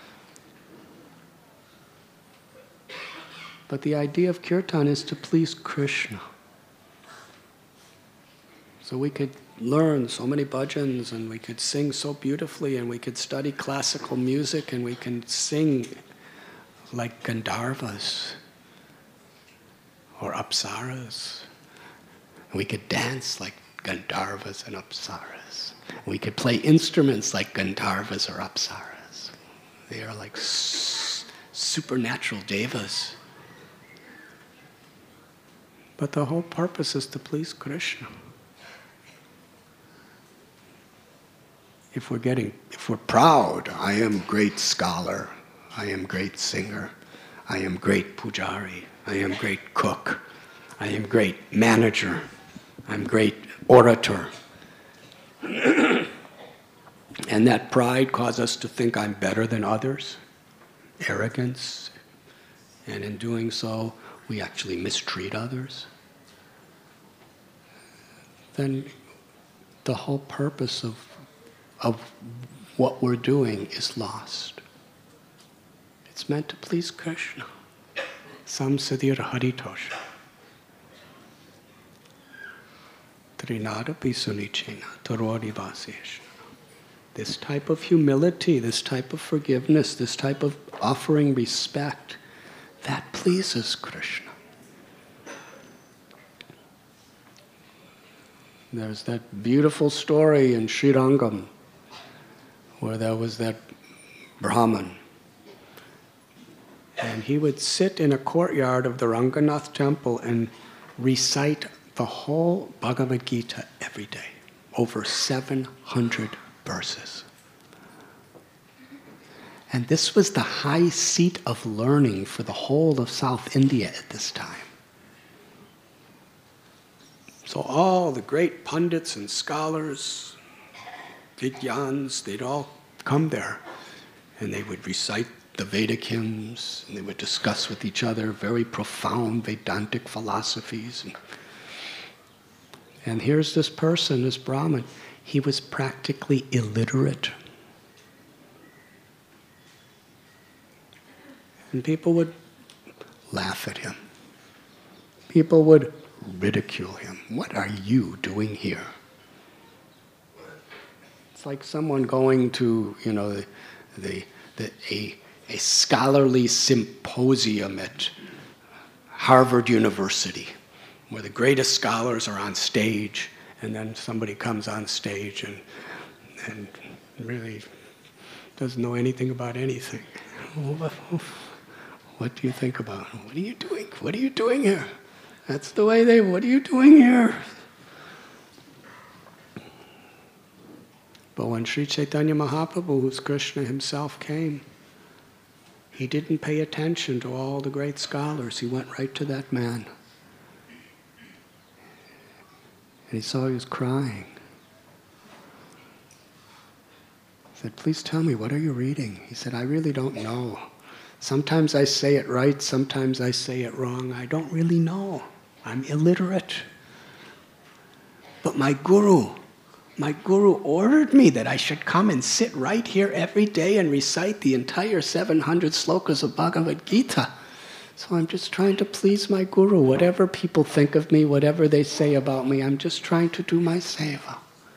But the idea of kirtan is to please Krishna. So we could learn so many bhajans, and we could sing so beautifully, and we could study classical music, and we can sing like Gandharvas or Apsaras. And we could dance like Gandharvas and Apsaras. We could play instruments like Gandharvas or Apsaras. They are like supernatural devas. But the whole purpose is to please Krishna. If we're proud, I am great scholar, I am great singer, I am great pujari, I am great cook, I am great manager, I'm great orator. And that pride causes us to think I'm better than others, arrogance, and in doing so, we actually mistreat others. Then the whole purpose of what we're doing is lost. It's meant to please Krishna. Samsadir Haritosha. Trinada Pisunichena Tarori Vaseshna. This type of humility, this type of forgiveness, this type of offering respect, that pleases Krishna. There's that beautiful story in Srirangam where there was that Brahmin. And he would sit in a courtyard of the Ranganath temple and recite the whole Bhagavad Gita every day, over 700 verses. And this was the high seat of learning for the whole of South India at this time. So all the great pundits and scholars, Vidyans, they'd all come there, and they would recite the Vedic hymns, and they would discuss with each other very profound Vedantic philosophies. And here's this person, this Brahmin, he was practically illiterate. And people would laugh at him. People would ridicule him. What are you doing here? It's like someone going to, a scholarly symposium at Harvard University, where the greatest scholars are on stage, and then somebody comes on stage and really doesn't know anything about anything. What do you think about? What are you doing? What are you doing here? That's the way what are you doing here? But when Sri Chaitanya Mahaprabhu, who's Krishna himself, came, he didn't pay attention to all the great scholars. He went right to that man. And he saw he was crying. He said, "Please tell me, what are you reading?" He said, "I really don't know. Sometimes I say it right, sometimes I say it wrong. I don't really know. I'm illiterate. But my guru ordered me that I should come and sit right here every day and recite the entire 700 slokas of Bhagavad Gita. So I'm just trying to please my Guru. Whatever people think of me, whatever they say about me, I'm just trying to do my seva.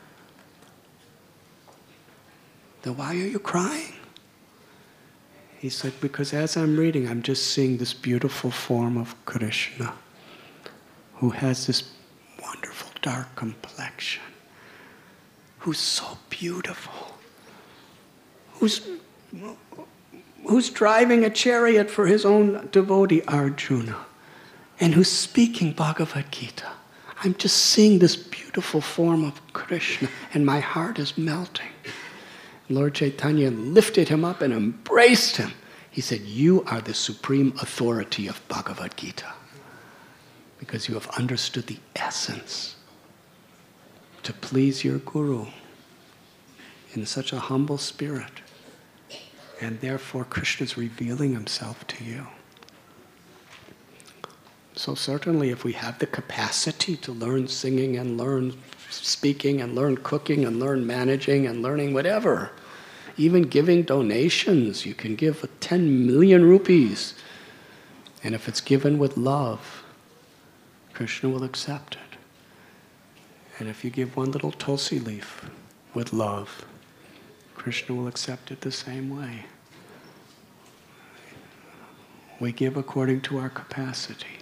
Then why are you crying? He said, because as I'm reading, I'm just seeing this beautiful form of Krishna, who has this wonderful dark complexion, who's so beautiful, who's driving a chariot for his own devotee Arjuna, and who's speaking Bhagavad Gita. I'm just seeing this beautiful form of Krishna, and my heart is melting. Lord Chaitanya lifted him up and embraced him. He said, you are the supreme authority of Bhagavad Gita, because you have understood the essence to please your Guru in such a humble spirit. And therefore, Krishna is revealing himself to you. So certainly, if we have the capacity to learn singing and learn speaking and learn cooking and learn managing and learning whatever, even giving donations, you can give 10 million rupees. And if it's given with love, Krishna will accept it. And if you give one little tulsi leaf with love, Krishna will accept it the same way. We give according to our capacity.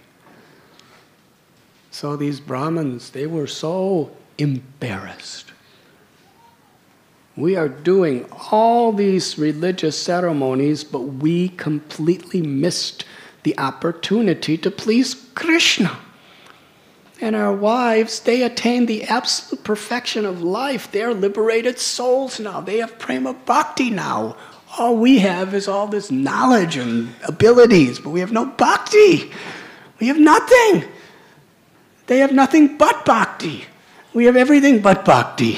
So these Brahmins, they were so embarrassed. We are doing all these religious ceremonies, but we completely missed the opportunity to please Krishna. And our wives, they attained the absolute perfection of life. They are liberated souls now. They have prema bhakti now. All we have is all this knowledge and abilities, but we have no bhakti. We have nothing. They have nothing but bhakti. We have everything but bhakti.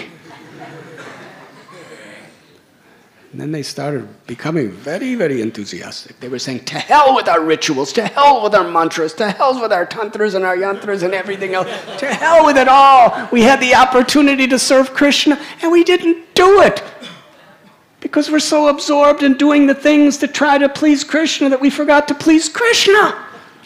And then they started becoming very, very enthusiastic. They were saying, to hell with our rituals, to hell with our mantras, to hell with our tantras and our yantras and everything else. To hell with it all. We had the opportunity to serve Krishna and we didn't do it. Because we're so absorbed in doing the things to try to please Krishna that we forgot to please Krishna.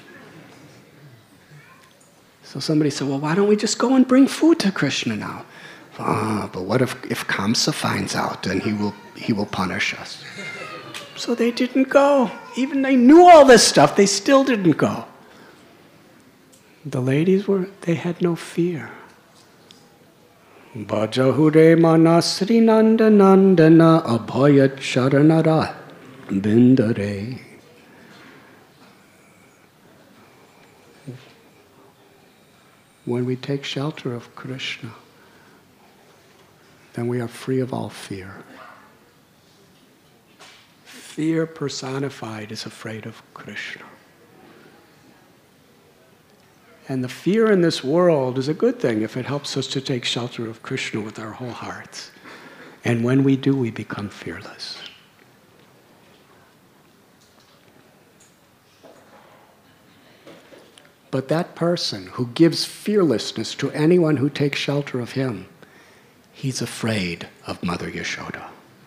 So somebody said, well, why don't we just go and bring food to Krishna now? But what if Kamsa finds out and he will punish us? So they didn't go. Even they knew all this stuff, they still didn't go. The ladies they had no fear. Bhajahure manasri nanda nandana abhayat sharanara bindare. When we take shelter of Krishna, then we are free of all fear. Fear personified is afraid of Krishna. And the fear in this world is a good thing if it helps us to take shelter of Krishna with our whole hearts. And when we do, we become fearless. But that person who gives fearlessness to anyone who takes shelter of him, he's afraid of Mother Yashoda.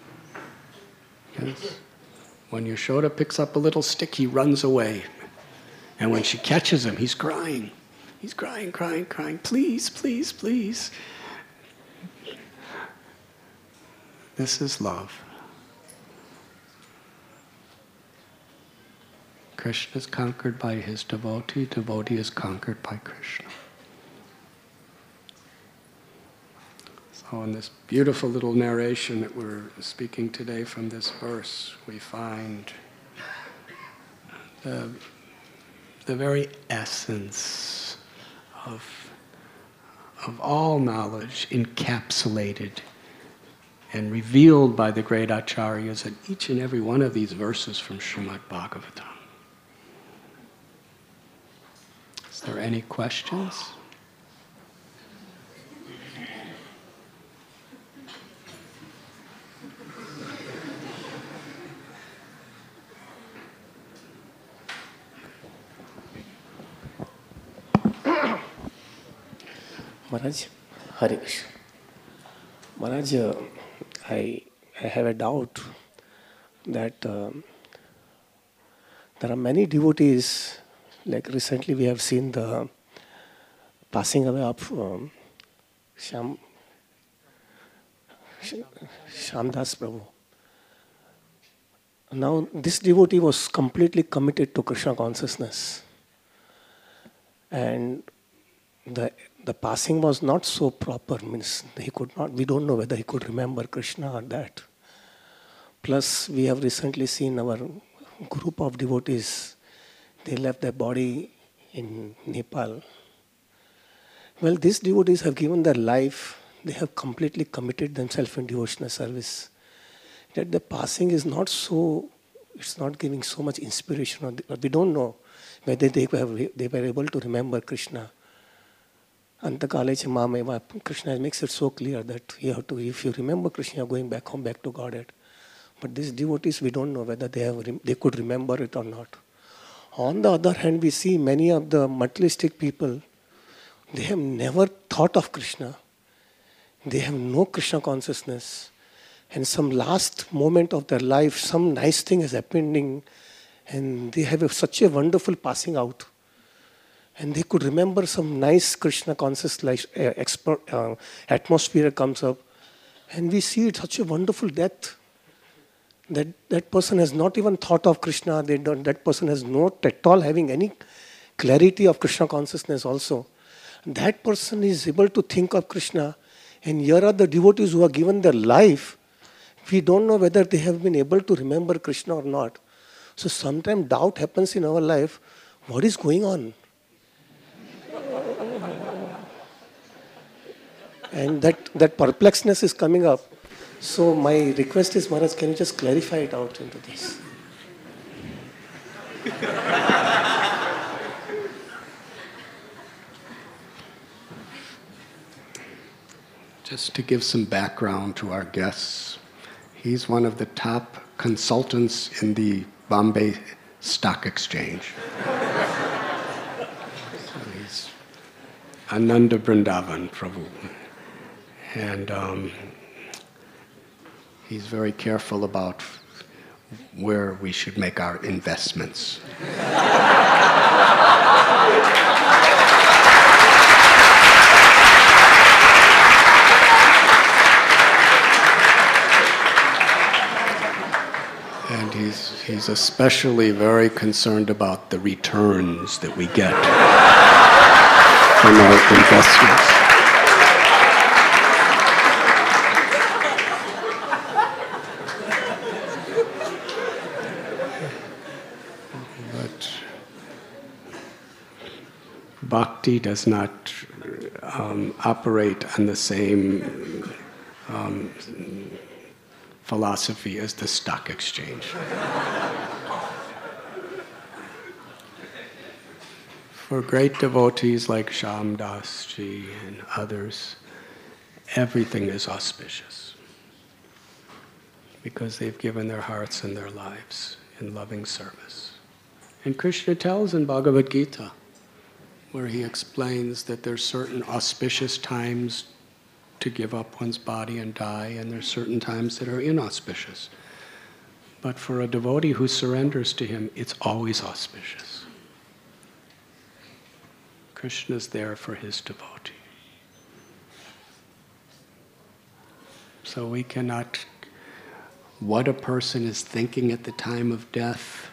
Yes? When Yashoda picks up a little stick, he runs away. And when she catches him, he's crying. He's crying, crying, crying. Please, please, please. This is love. Krishna is conquered by his devotee. Devotee is conquered by Krishna. So in this beautiful little narration that we're speaking today from this verse, we find the very essence of all knowledge encapsulated and revealed by the great acharyas in each and every one of these verses from Srimad Bhagavatam. Is there any questions? Maharaj, Hare Krishna. Maharaj, I have a doubt that There are many devotees, like recently we have seen the passing away of Shamdas Prabhu. Now, this devotee was completely committed to Krishna consciousness. And the passing was not so proper, means he could not, we don't know whether he could remember Krishna or that. Plus, we have recently seen our group of devotees, they left their body in Nepal. Well, these devotees have given their life, they have completely committed themselves in devotional service. That the passing is not so, it's not giving so much inspiration, or we don't know whether they were able to remember Krishna. Antakale Chamameva, Krishna makes it so clear that you have to, if you remember Krishna, you're going back home, back to Godhead. But these devotees, we don't know whether they could remember it or not. On the other hand, we see many of the materialistic people, they have never thought of Krishna. They have no Krishna consciousness. And some last moment of their life, some nice thing is happening, and they have such a wonderful passing out. And they could remember some nice Krishna conscious atmosphere comes up. And we see it such a wonderful death. That person has not even thought of Krishna. That person has not at all having any clarity of Krishna consciousness also. That person is able to think of Krishna. And here are the devotees who are given their life. We don't know whether they have been able to remember Krishna or not. So sometimes doubt happens in our life. What is going on? And that perplexedness is coming up. So my request is, Maharaj, can you just clarify it out into this? Just to give some background to our guests, he's one of the top consultants in the Bombay Stock Exchange. So he's Ananda Vrindavan Prabhu. And he's very careful about where we should make our investments. And he's especially very concerned about the returns that we get from our investments. Bhakti does not operate on the same philosophy as the stock exchange. For great devotees like Shyam Das Ji and others, everything is auspicious because they've given their hearts and their lives in loving service. And Krishna tells in Bhagavad Gita, where he explains that there's certain auspicious times to give up one's body and die, and there's certain times that are inauspicious. But for a devotee who surrenders to him, it's always auspicious. Krishna's there for his devotee. So we cannot, what a person is thinking at the time of death,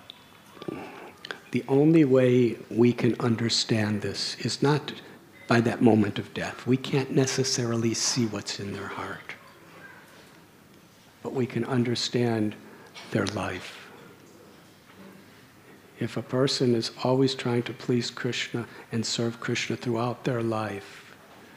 the only way we can understand this is not by that moment of death. We can't necessarily see what's in their heart. But we can understand their life. If a person is always trying to please Krishna and serve Krishna throughout their life,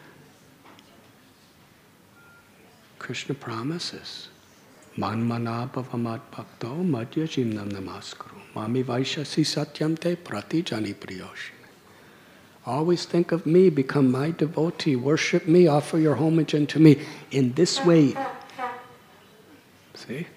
Krishna promises, Manmana bhavamad bhakto madhya jimnam namaskuru. Mami vaishasi satyam te prati jani priyoshi. Always think of me, become my devotee, worship me, offer your homage unto me. In this way, see?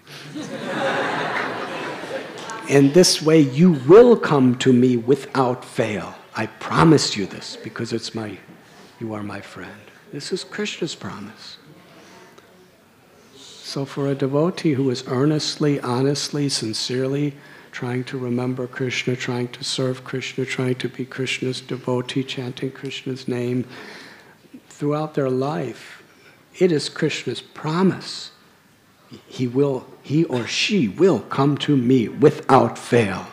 In this way, you will come to me without fail. I promise you this because you are my friend. This is Krishna's promise. So for a devotee who is earnestly, honestly, sincerely trying to remember Krishna, trying to serve Krishna, trying to be Krishna's devotee, chanting Krishna's name throughout their life, it is Krishna's promise. He or she will come to me without fail.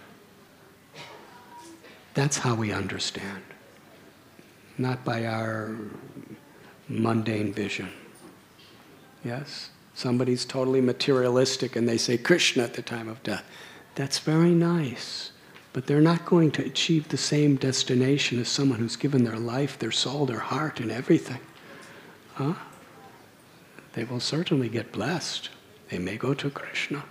That's how we understand. Not by our mundane vision. Yes? Somebody's totally materialistic and they say Krishna at the time of death. That's very nice. But they're not going to achieve the same destination as someone who's given their life, their soul, their heart, and everything. Huh? They will certainly get blessed. They may go to Krishna.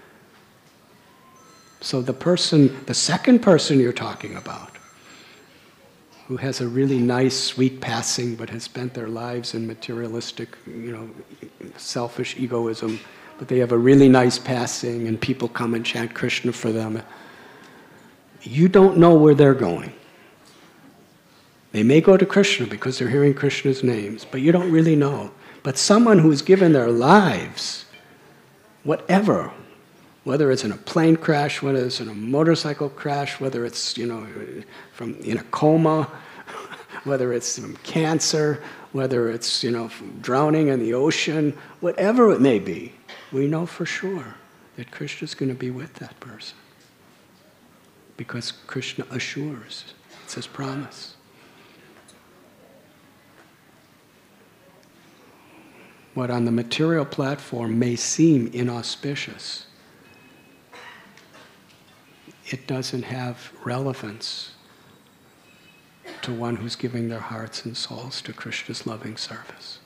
So the second person you're talking about, who has a really nice, sweet passing, but has spent their lives in materialistic, selfish egoism, but they have a really nice passing and people come and chant Krishna for them. You don't know where they're going. They may go to Krishna because they're hearing Krishna's names, but you don't really know. But someone who's given their lives, whatever, whether it's in a plane crash, whether it's in a motorcycle crash, whether it's, in a coma, whether it's from cancer, whether it's, from drowning in the ocean, whatever it may be, we know for sure that Krishna's going to be with that person. Because Krishna assures, it's his promise. What on the material platform may seem inauspicious, it doesn't have relevance to one who's giving their hearts and souls to Krishna's loving service.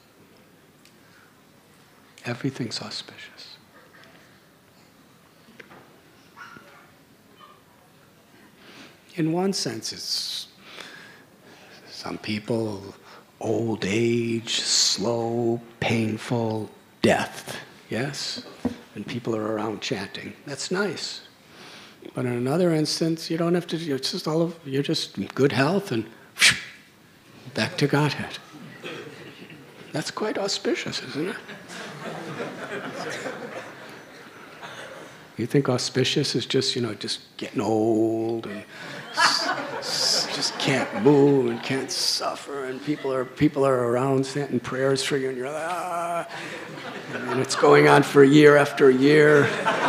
Everything's auspicious. In one sense, it's some people, old age, slow, painful death, yes? And people are around chanting. That's nice. But in another instance, you don't have to, you're just in good health and back to Godhead. That's quite auspicious, isn't it? You think auspicious is just, just getting old and just can't move and can't suffer, and people are around chanting prayers for you, and you're like, and it's going on for year after year.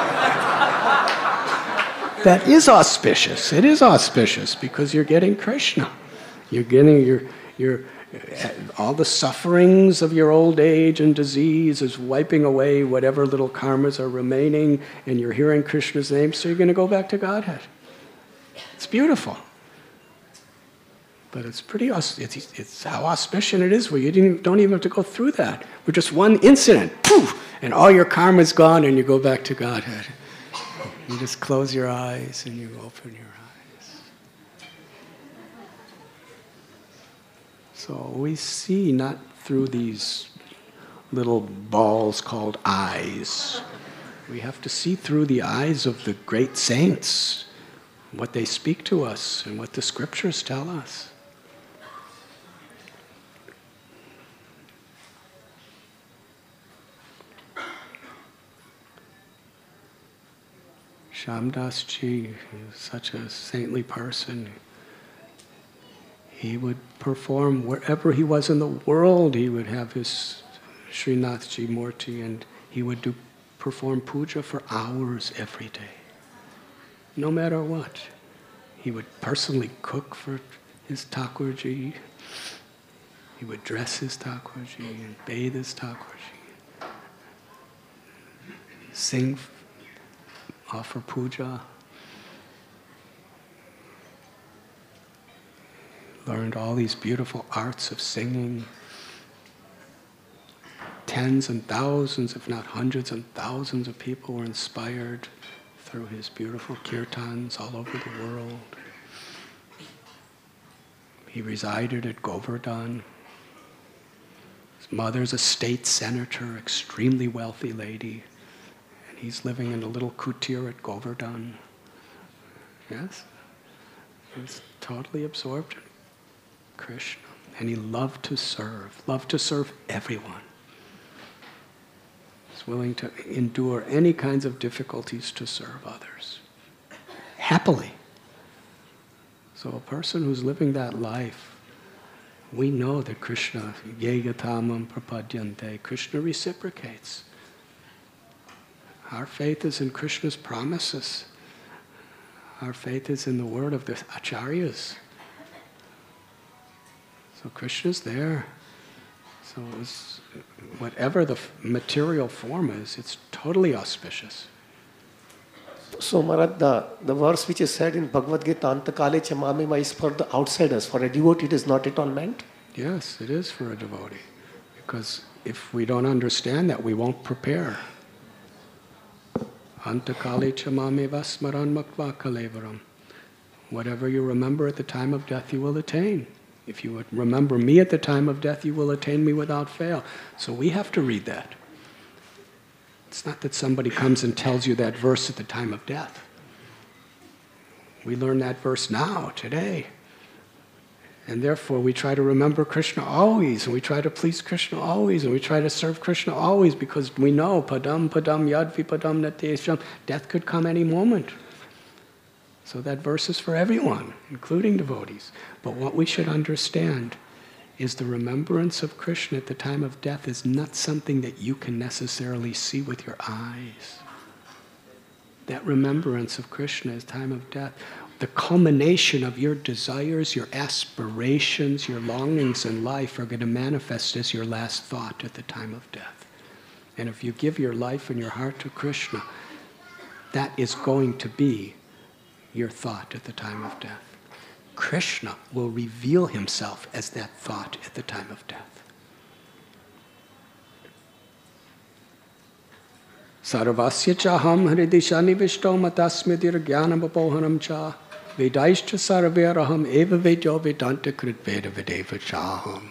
That is auspicious. It is auspicious because you're getting Krishna. You're getting all the sufferings of your old age and disease is wiping away whatever little karmas are remaining, and you're hearing Krishna's name, so you're going to go back to Godhead. It's beautiful. But it's how auspicious it is where you don't even have to go through that. With just one incident, poof, and all your karma's gone and you go back to Godhead. You just close your eyes and you open your eyes. So we see not through these little balls called eyes. We have to see through the eyes of the great saints, what they speak to us and what the scriptures tell us. Shyamdas Ji is such a saintly person. He would perform wherever he was in the world. He would have his Srinathji Murti, and he would perform puja for hours every day, no matter what. He would personally cook for his Thakurji. He would dress his Thakurji and bathe his Thakurji. Sing, offer puja. Learned all these beautiful arts of singing. Tens and thousands, if not hundreds and thousands of people were inspired through his beautiful kirtans all over the world. He resided at Govardhan. His mother's a state senator, extremely wealthy lady. And he's living in a little kutir at Govardhan. Yes? He's totally absorbed in Krishna. And he loved to serve everyone. He's willing to endure any kinds of difficulties to serve others. happily. So a person who's living that life, we know that Krishna, yegatamam prapadyante, Krishna reciprocates. Our faith is in Krishna's promises. Our faith is in the word of the acharyas. So Krishna's there. So whatever the material form is, it's totally auspicious. So Maharaj, the verse which is said in Bhagavad Gita, Antakale Chamamima, is for the outsiders. For a devotee, it is not at all meant? Yes, it is for a devotee. Because if we don't understand that, we won't prepare. Antakale Chamameva smaran makva kalevaram. Whatever you remember at the time of death, you will attain. If you would remember me at the time of death, you will attain me without fail. So we have to read that. It's not that somebody comes and tells you that verse at the time of death. We learn that verse now, today. And therefore we try to remember Krishna always, and we try to please Krishna always, and we try to serve Krishna always, because we know padam padam yadvi padam natesham, death could come any moment. So that verse is for everyone, including devotees. But what we should understand is the remembrance of Krishna at the time of death is not something that you can necessarily see with your eyes. That remembrance of Krishna at the time of death, the culmination of your desires, your aspirations, your longings in life are going to manifest as your last thought at the time of death. And if you give your life and your heart to Krishna, that is going to be your thought at the time of death. Krishna will reveal himself as that thought at the time of death. Sarvasya chaham hridishani vishto matasmidir jnanam apohanam cha vedaishcha sarveraham eva vedyo vedanta krit veda vedeva chaham.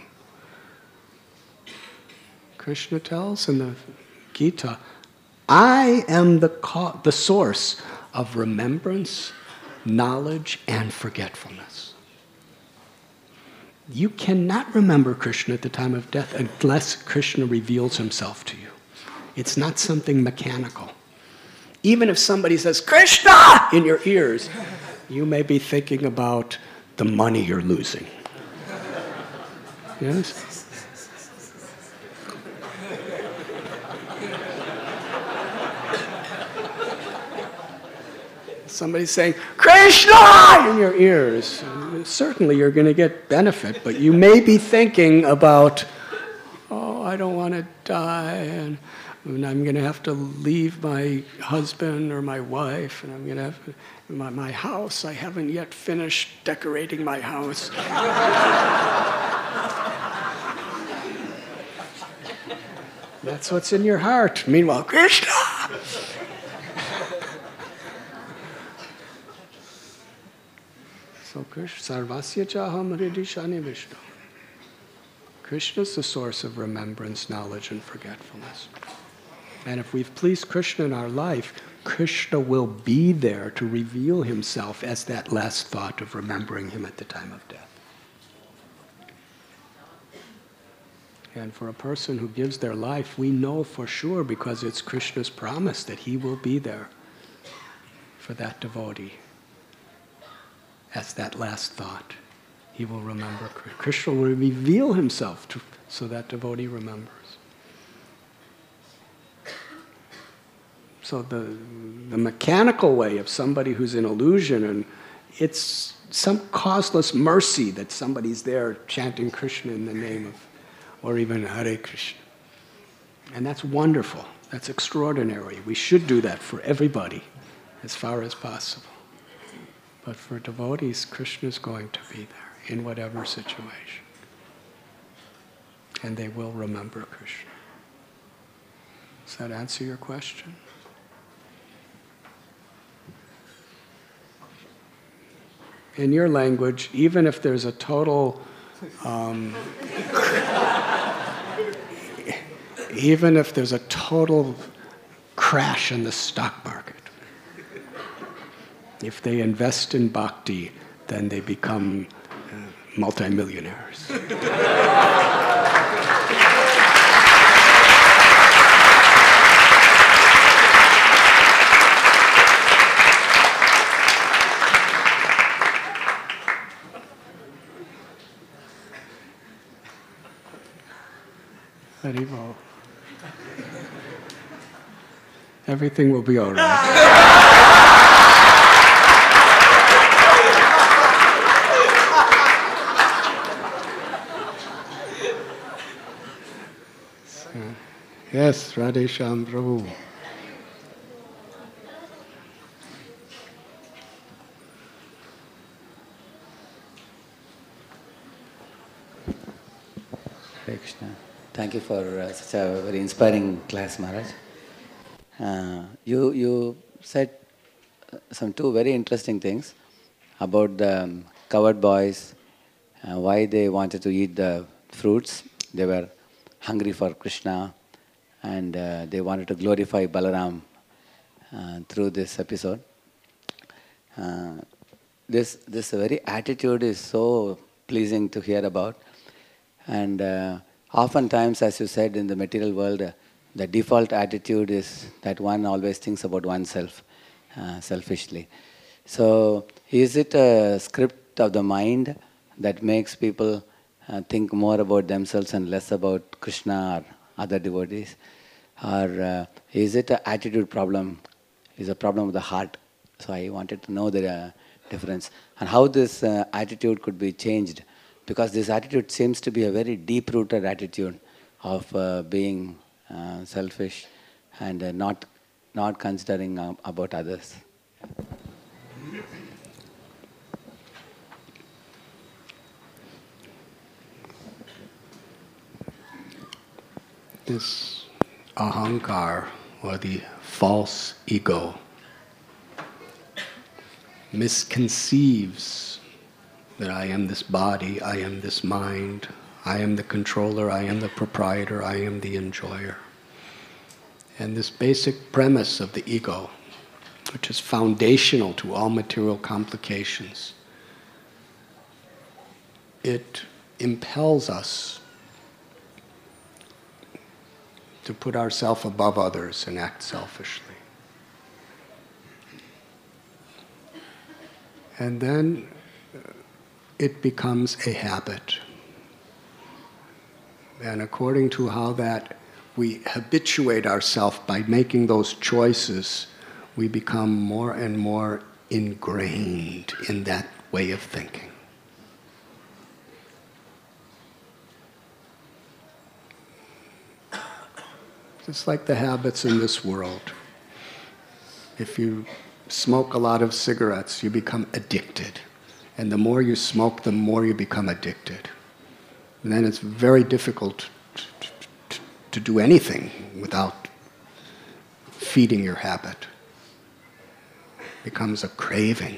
Krishna tells in the Gita, I am the source of remembrance, knowledge, and forgetfulness. You cannot remember Krishna at the time of death unless Krishna reveals himself to you. It's not something mechanical. Even if somebody says, Krishna, in your ears, you may be thinking about the money you're losing. Yes? Somebody's saying, Krishna, in your ears. Certainly you're going to get benefit, but you may be thinking about, oh, I don't want to die, and I'm going to have to leave my husband or my wife, and I'm going to have my house. I haven't yet finished decorating my house. That's what's in your heart. Meanwhile, Krishna! So Krishna, Sarvasya Chaham Hridishani Vishnu. Krishna is the source of remembrance, knowledge, and forgetfulness. And if we've pleased Krishna in our life, Krishna will be there to reveal himself as that last thought of remembering him at the time of death. And for a person who gives their life, we know for sure, because it's Krishna's promise, that he will be there for that devotee. As that last thought, he will remember. Krishna will reveal himself so that devotee remembers. So the mechanical way of somebody who's in illusion, and it's some causeless mercy that somebody's there chanting Krishna in the name of, or even Hare Krishna. And that's wonderful. That's extraordinary. We should do that for everybody as far as possible. But for devotees, Krishna is going to be there in whatever situation. And they will remember Krishna. Does that answer your question? In your language, even if there's a total crash in the stock market, if they invest in bhakti, then they become multimillionaires. Haribol. Everything will be all right. Yes, Radhe Shyam Prabhu. Hare Krishna. Thank you for such a very inspiring class, Maharaj. You said some two very interesting things about the coward boys, why they wanted to eat the fruits. They were hungry for Krishna, and they wanted to glorify Balaram through this episode. This very attitude is so pleasing to hear about. And oftentimes, as you said, in the material world, the default attitude is that one always thinks about oneself selfishly. So, is it a script of the mind that makes people think more about themselves and less about Krishna or other devotees? Or is it an attitude problem? Is a problem of the heart? So, I wanted to know the difference and how this attitude could be changed. Because this attitude seems to be a very deep-rooted attitude of being selfish and not considering about others. This ahankar, or the false ego, misconceives that I am this body, I am this mind, I am the controller, I am the proprietor, I am the enjoyer. And this basic premise of the ego, which is foundational to all material complications, it impels us to put ourselves above others and act selfishly. And then it becomes a habit. And according to how that we habituate ourselves by making those choices, we become more and more ingrained in that way of thinking. Just like the habits in this world. If you smoke a lot of cigarettes, you become addicted. And the more you smoke, the more you become addicted. And then it's very difficult to do anything without feeding your habit. It becomes a craving.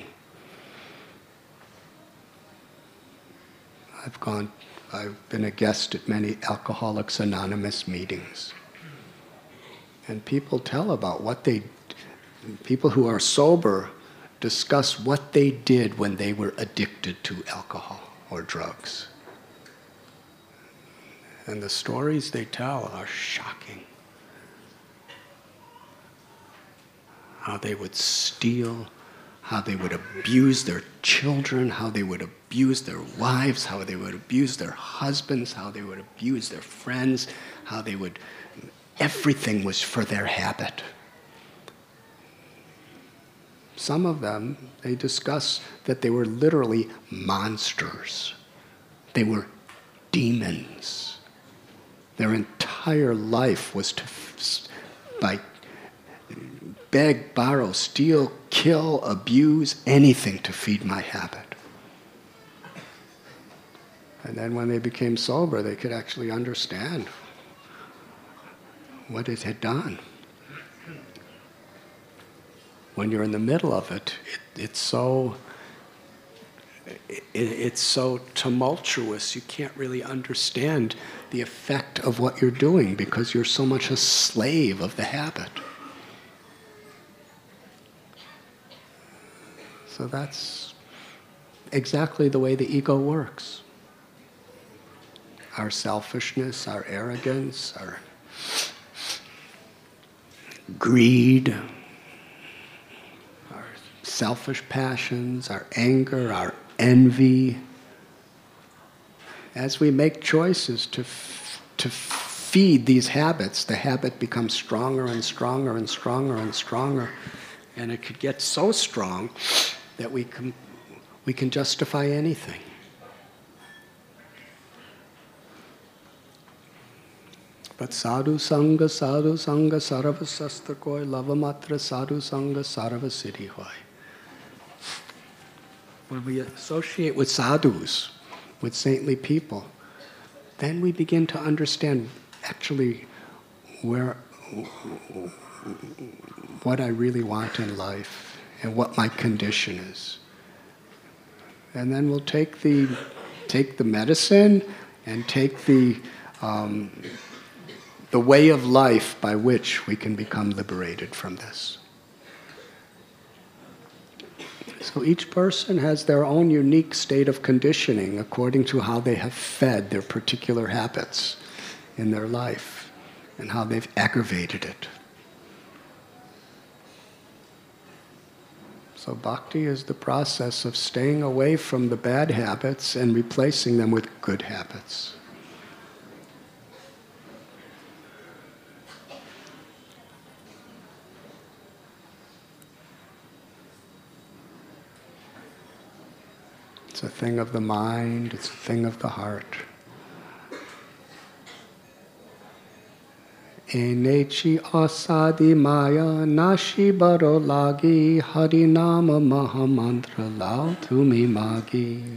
I've been a guest at many Alcoholics Anonymous meetings. And people tell about people who are sober discuss what they did when they were addicted to alcohol or drugs. And the stories they tell are shocking. How they would steal, how they would abuse their children, how they would abuse their wives, how they would abuse their husbands, how they would abuse their friends, everything was for their habit. Some of them, they discuss that they were literally monsters. They were demons. Their entire life was to beg, borrow, steal, kill, abuse, anything to feed my habit. And then when they became sober, they could actually understand what it had done. When you're in the middle of it, it's so tumultuous, you can't really understand the effect of what you're doing because you're so much a slave of the habit. So that's exactly the way the ego works. Our selfishness, our arrogance, our greed, our selfish passions, our anger, our envy. As we make choices to feed these habits, the habit becomes stronger and stronger and stronger and stronger. And it could get so strong that we can justify anything. But sadhu sanga sarva sastra koi lavamatra sadhu sanga sarva siddhi hoy. When we associate with sadhus, with saintly people, then we begin to understand actually what I really want in life and what my condition is. And then we'll take the medicine and take the way of life by which we can become liberated from this. So each person has their own unique state of conditioning according to how they have fed their particular habits in their life and how they've aggravated it. So bhakti is the process of staying away from the bad habits and replacing them with good habits. It's a thing of the mind, it's a thing of the heart. Enechi asadi maya nashi baro lagi harinama mahamantra lao tumi magi.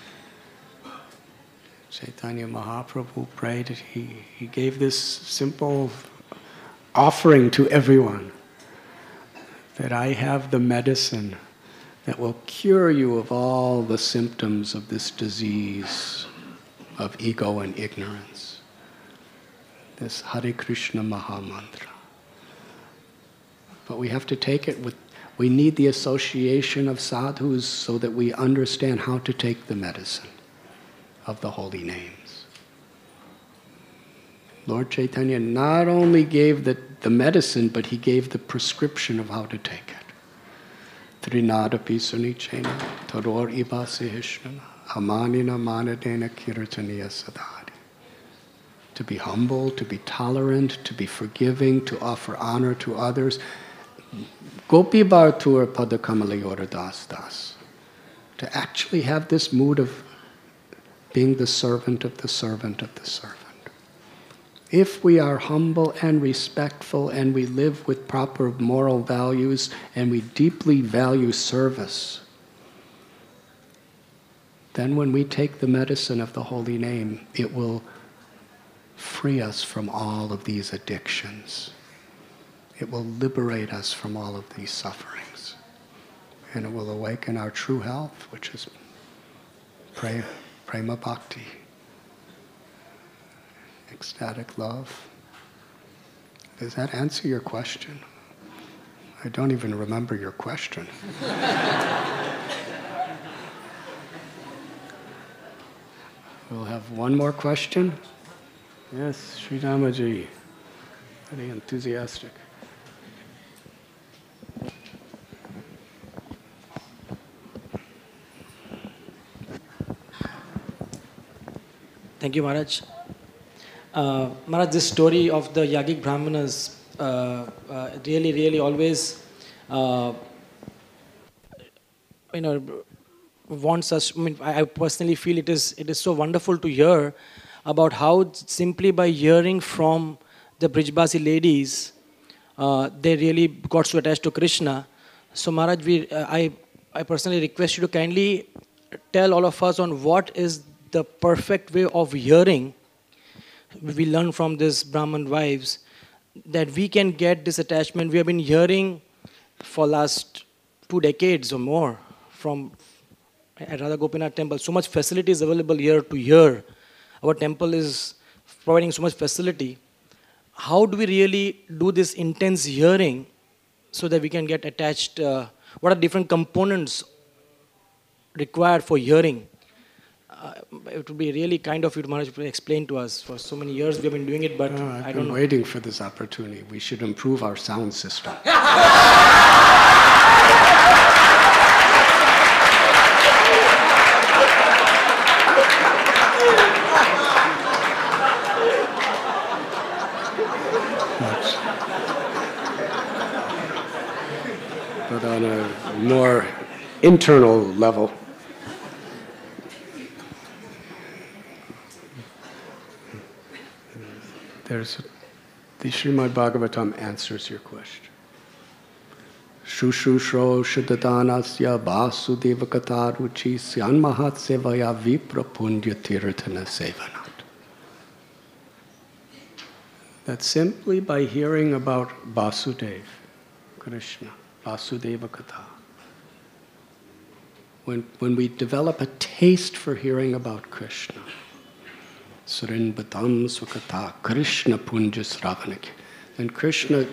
Chaitanya Mahaprabhu prayed, he gave this simple offering to everyone, that I have the medicine that will cure you of all the symptoms of this disease of ego and ignorance. This Hare Krishna Mahamantra. But we have to take it we need the association of sadhus so that we understand how to take the medicine of the holy names. Lord Chaitanya not only gave the medicine, but he gave the prescription of how to take it. Trinadapi sunichena, taror ibasi hishnana, amanina manadena kirtaniya sadhari. To be humble, to be tolerant, to be forgiving, to offer honor to others. Gopi Bhartur Padakamali Das Das. To actually have this mood of being the servant of the servant of the servant. If we are humble and respectful and we live with proper moral values and we deeply value service, then when we take the medicine of the holy name, it will free us from all of these addictions. It will liberate us from all of these sufferings. And it will awaken our true health, which is prema bhakti. Ecstatic love. Does that answer your question? I don't even remember your question. We'll have one more question. Yes, Sri Ramaji. Very enthusiastic. Thank you, Maharaj. Maharaj, this story of the Yagik Brahmanas really always, wants us. I personally feel it is so wonderful to hear about how simply by hearing from the Brijbasi ladies, they really got so attached to Krishna. So, Maharaj, I personally request you to kindly tell all of us on what is the perfect way of hearing. We learn from these Brahman wives that we can get this attachment. We have been hearing for last 2 decades or more from at Radha Gopinath temple. So much facility is available here to hear. Our temple is providing so much facility. How do we really do this intense hearing so that we can get attached? What are different components required for hearing? It would be really kind of you, Maharaj, to explain to us. For so many years we have been doing it, but I don't know. I've been waiting for this opportunity. We should improve our sound system. internal level. The Srimad Bhagavatam answers your question. Shushushro Shuddhadanasya Vasudevakata Ruchi Syanmahat Sevaya Viprapundya Tirthana Sevanat. That simply by hearing about Vasudev, Krishna, Vasudeva Katha, when we develop a taste for hearing about Krishna, Surinbatam Sukata, Krishna Punja Sravanaki, then Krishna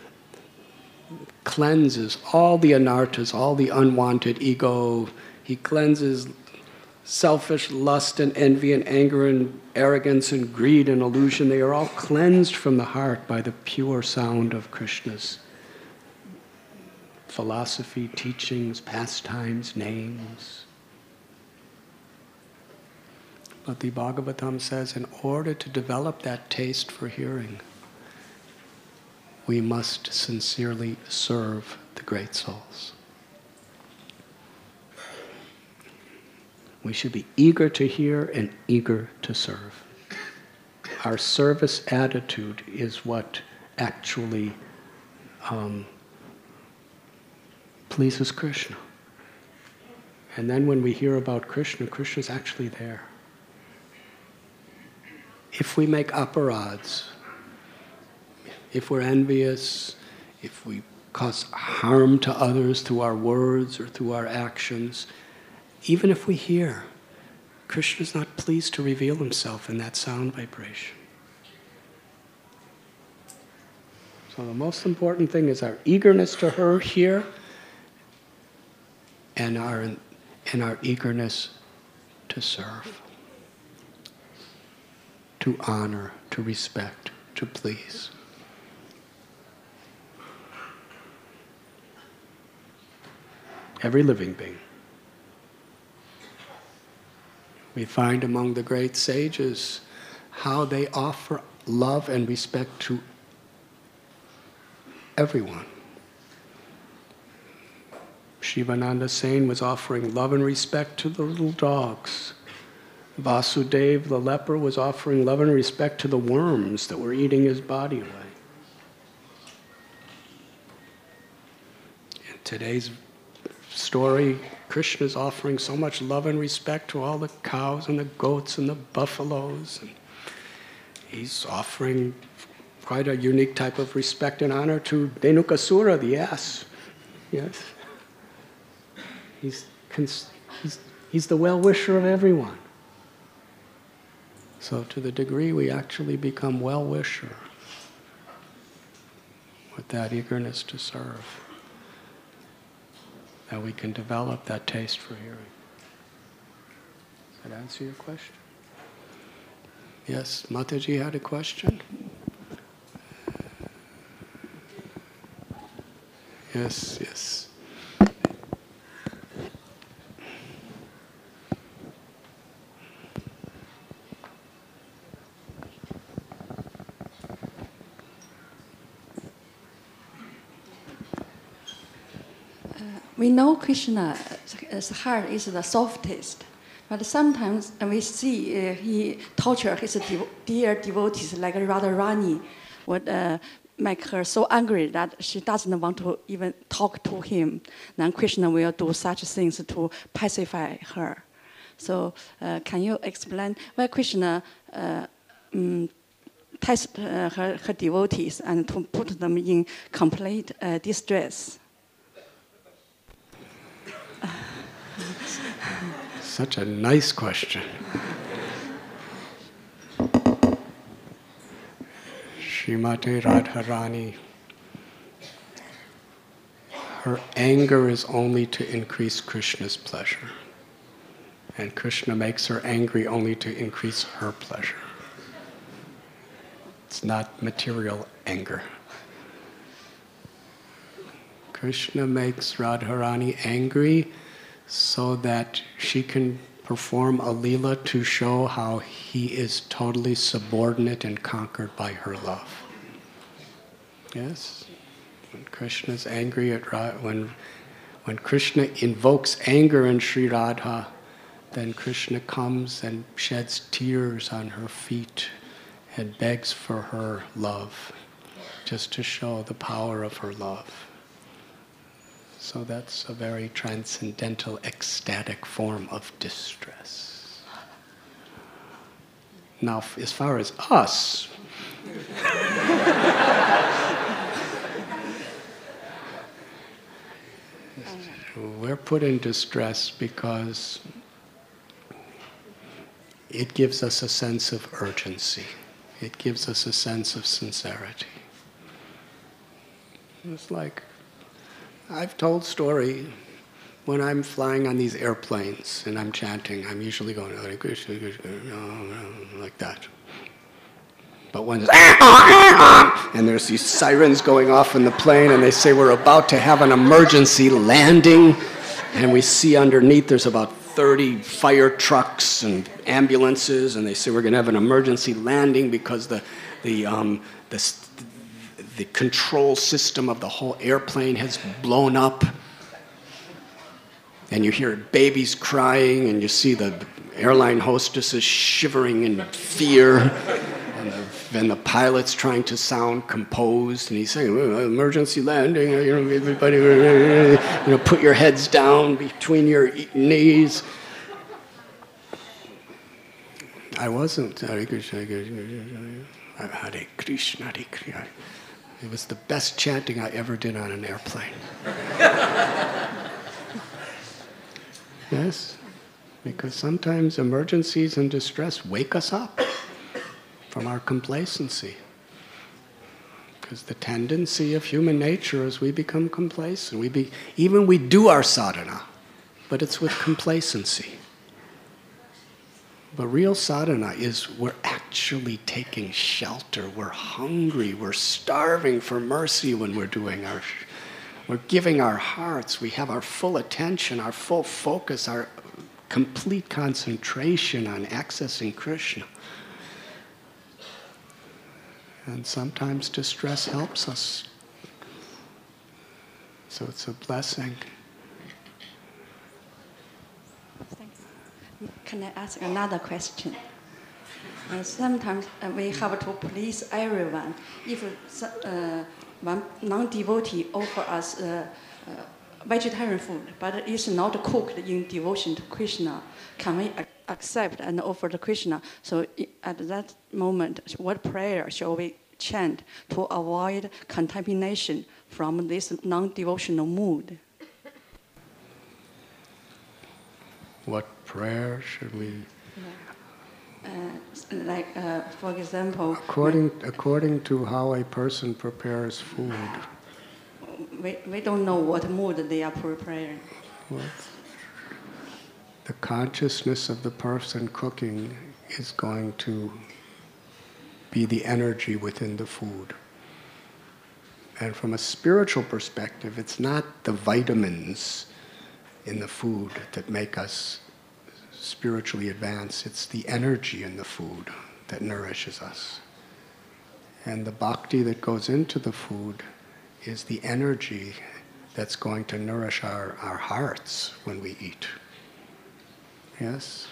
cleanses all the anarthas, all the unwanted ego. He cleanses selfish lust and envy and anger and arrogance and greed and illusion. They are all cleansed from the heart by the pure sound of Krishna's philosophy, teachings, pastimes, names. But the Bhagavatam says, in order to develop that taste for hearing, we must sincerely serve the great souls. We should be eager to hear and eager to serve. Our service attitude is what actually pleases Krishna. And then when we hear about Krishna, Krishna's actually there. If we make aparads, if we're envious, if we cause harm to others through our words or through our actions, even if we hear, Krishna's not pleased to reveal himself in that sound vibration. So the most important thing is our eagerness to hear and our eagerness to serve, to honor, to respect, to please. Every living being. We find among the great sages how they offer love and respect to everyone. Shivananda Sen was offering love and respect to the little dogs. Vasudeva, the leper, was offering love and respect to the worms that were eating his body away. In today's story, Krishna is offering so much love and respect to all the cows and the goats and the buffaloes. And he's offering quite a unique type of respect and honor to Dhenukasura, the ass. Yes. He's the well-wisher of everyone. So to the degree we actually become well-wisher with that eagerness to serve, that we can develop that taste for hearing. Does that answer your question? Yes, Mataji had a question? Yes, yes. We know Krishna's heart is the softest, but sometimes we see he torture his dear devotees like Radharani would make her so angry that she doesn't want to even talk to him. Then Krishna will do such things to pacify her. So can you explain why Krishna test her devotees and to put them in complete distress? Such a nice question. Srimati Radharani, her anger is only to increase Krishna's pleasure. And Krishna makes her angry only to increase her pleasure. It's not material anger. Krishna makes Radharani angry so that she can perform a lila to show how he is totally subordinate and conquered by her love. Yes? When Krishna is angry when When Krishna invokes anger in Sri Radha, then Krishna comes and sheds tears on her feet and begs for her love, just to show the power of her love. So that's a very transcendental, ecstatic form of distress. Now, as far as us, we're put in distress because it gives us a sense of urgency. It gives us a sense of sincerity. It's like, I've told story when I'm flying on these airplanes and I'm chanting, I'm usually going Hare Krishna, Krishna, like that. But when and there's these sirens going off in the plane and they say we're about to have an emergency landing, and we see underneath there's about 30 fire trucks and ambulances, and they say we're going to have an emergency landing because the control system of the whole airplane has blown up. And you hear babies crying, and you see the airline hostesses shivering in fear, and the pilot's trying to sound composed, and he's saying, emergency landing, everybody, put your heads down between your knees. I wasn't Hare Krishna, Hare Krishna, Hare Krishna. It was the best chanting I ever did on an airplane. Yes, because sometimes emergencies and distress wake us up from our complacency. Because the tendency of human nature is we become complacent. We do our sadhana, but it's with complacency. But real sadhana is we're actually taking shelter. We're hungry. We're starving for mercy when we're doing we're giving our hearts. We have our full attention, our full focus, our complete concentration on accessing Krishna. And sometimes distress helps us. So it's a blessing. Can I ask another question? Sometimes we have to please everyone. If one non-devotee offers us vegetarian food, but it's not cooked in devotion to Krishna, can we accept and offer to Krishna? So at that moment, what prayer shall we chant to avoid contamination from this non-devotional mood? What prayer should we? For example, according to how a person prepares food. We don't know what mood they are preparing. Well, the consciousness of the person cooking is going to be the energy within the food. And from a spiritual perspective, it's not the vitamins in the food that make us spiritually advance. It's the energy in the food that nourishes us. And the bhakti that goes into the food is the energy that's going to nourish our hearts when we eat. Yes?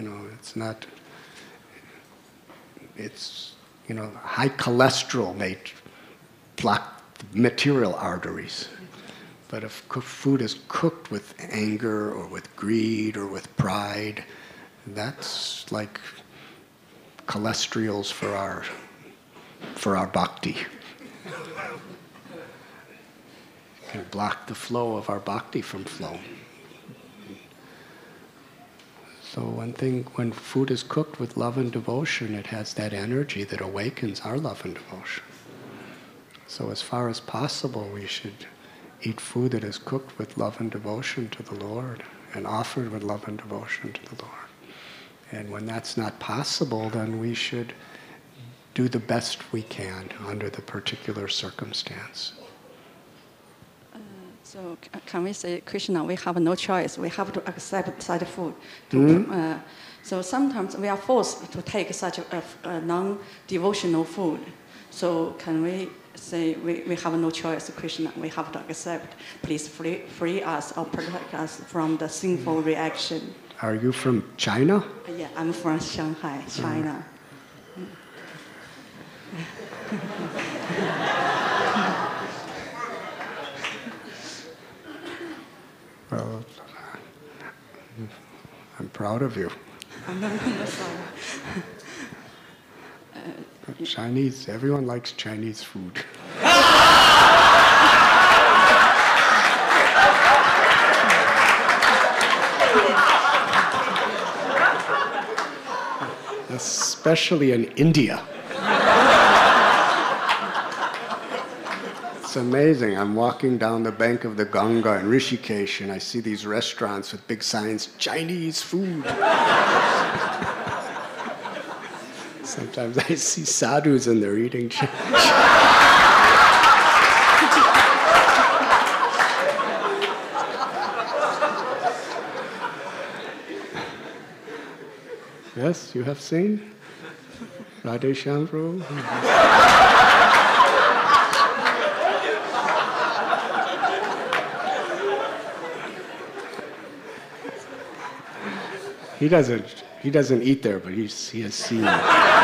It's high cholesterol may block the material arteries. But if food is cooked with anger or with greed or with pride, that's like cholesterols for our bhakti. It can block the flow of our bhakti from flowing. So when food is cooked with love and devotion, it has that energy that awakens our love and devotion. So as far as possible, we should eat food that is cooked with love and devotion to the Lord and offered with love and devotion to the Lord. And when that's not possible, then we should do the best we can under the particular circumstance. So can we say, Krishna, we have no choice. We have to accept such food. So sometimes we are forced to take such a non-devotional food. So can we say we have no choice, Krishna, we have to accept. Please free us or protect us from the sinful reaction. Are you from China? Yeah, I'm from Shanghai, China. Well, I'm proud of you. Sorry. Chinese, everyone likes Chinese food. Especially in India. It's amazing. I'm walking down the bank of the Ganga in Rishikesh and I see these restaurants with big signs, Chinese food. Sometimes I see sadhus and they're eating Yes, you have seen? Radhe Shyam Prabhu? He doesn't eat there, but he has seen it.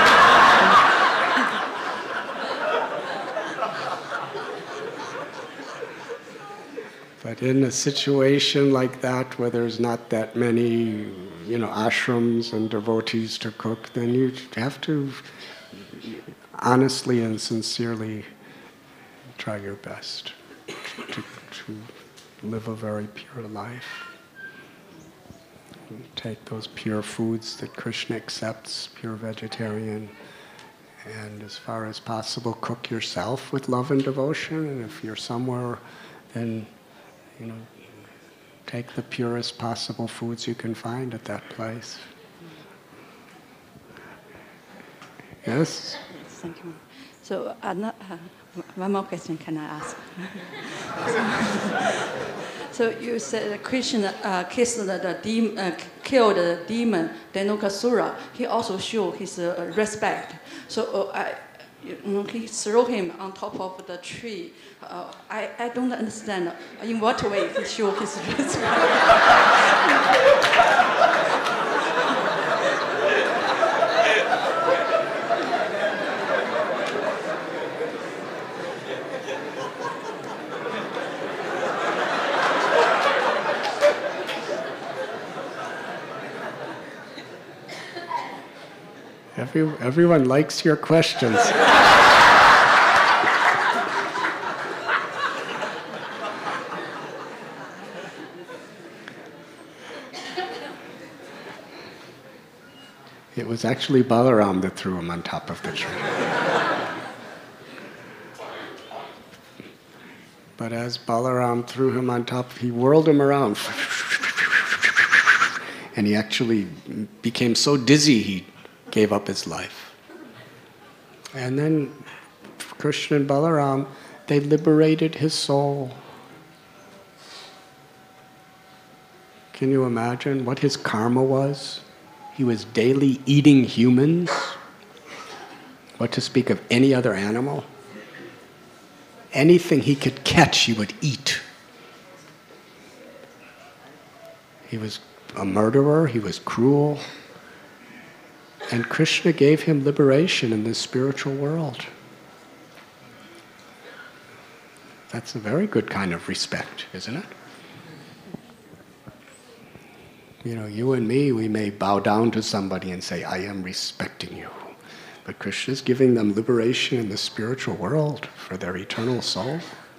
But in a situation like that, where there's not that many, ashrams and devotees to cook, then you have to honestly and sincerely try your best to live a very pure life. Take those pure foods that Krishna accepts, pure vegetarian, and as far as possible, cook yourself with love and devotion. And if you're somewhere, then, take the purest possible foods you can find at that place. Yes? Yes, thank you. So one more question can I ask? So you said Krishna killed the demon Dhenukasura. He also showed his respect. So he threw him on top of the tree. I don't understand in what way he showed his respect. Everyone likes your questions. It was actually Balaram that threw him on top of the tree. But as Balaram threw him on top, he whirled him around. And he actually became so dizzy he gave up his life. And then Krishna and Balaram, they liberated his soul. Can you imagine what his karma was? He was daily eating humans. What to speak of any other animal? Anything he could catch, he would eat. He was a murderer, he was cruel. And Krishna gave him liberation in this spiritual world. That's a very good kind of respect, isn't it? You and me, we may bow down to somebody and say, I am respecting you. But Krishna is giving them liberation in the spiritual world for their eternal soul.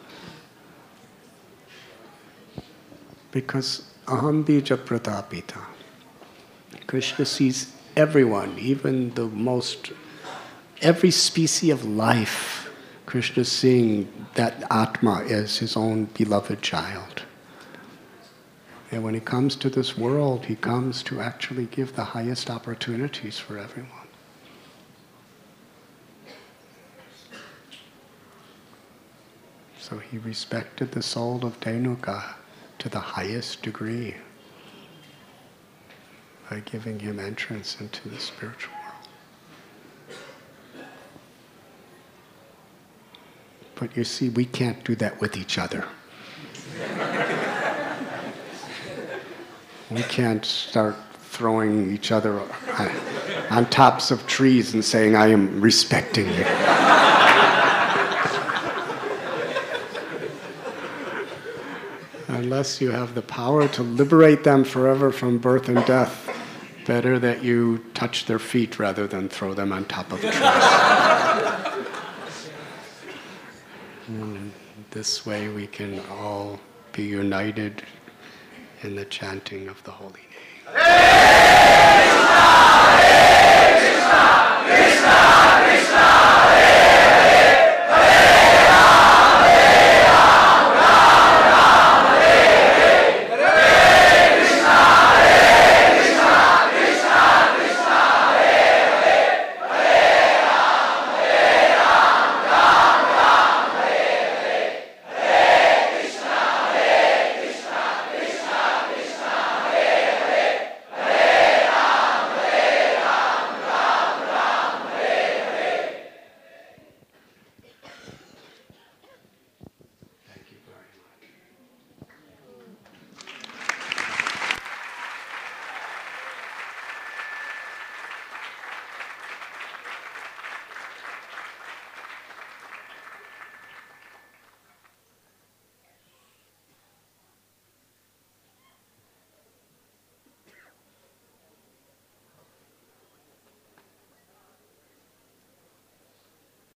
Because aham bija pratapita. Krishna sees everyone, even every species of life. Krishna is seeing that Atma as his own beloved child. And when he comes to this world, he comes to actually give the highest opportunities for everyone. So he respected the soul of Dhenuka to the highest degree by giving him entrance into the spiritual world. But you see, we can't do that with each other. We can't start throwing each other on tops of trees and saying, I am respecting you. Unless you have the power to liberate them forever from birth and death, better that you touch their feet rather than throw them on top of trees. This way we can all be united in the chanting of the holy name.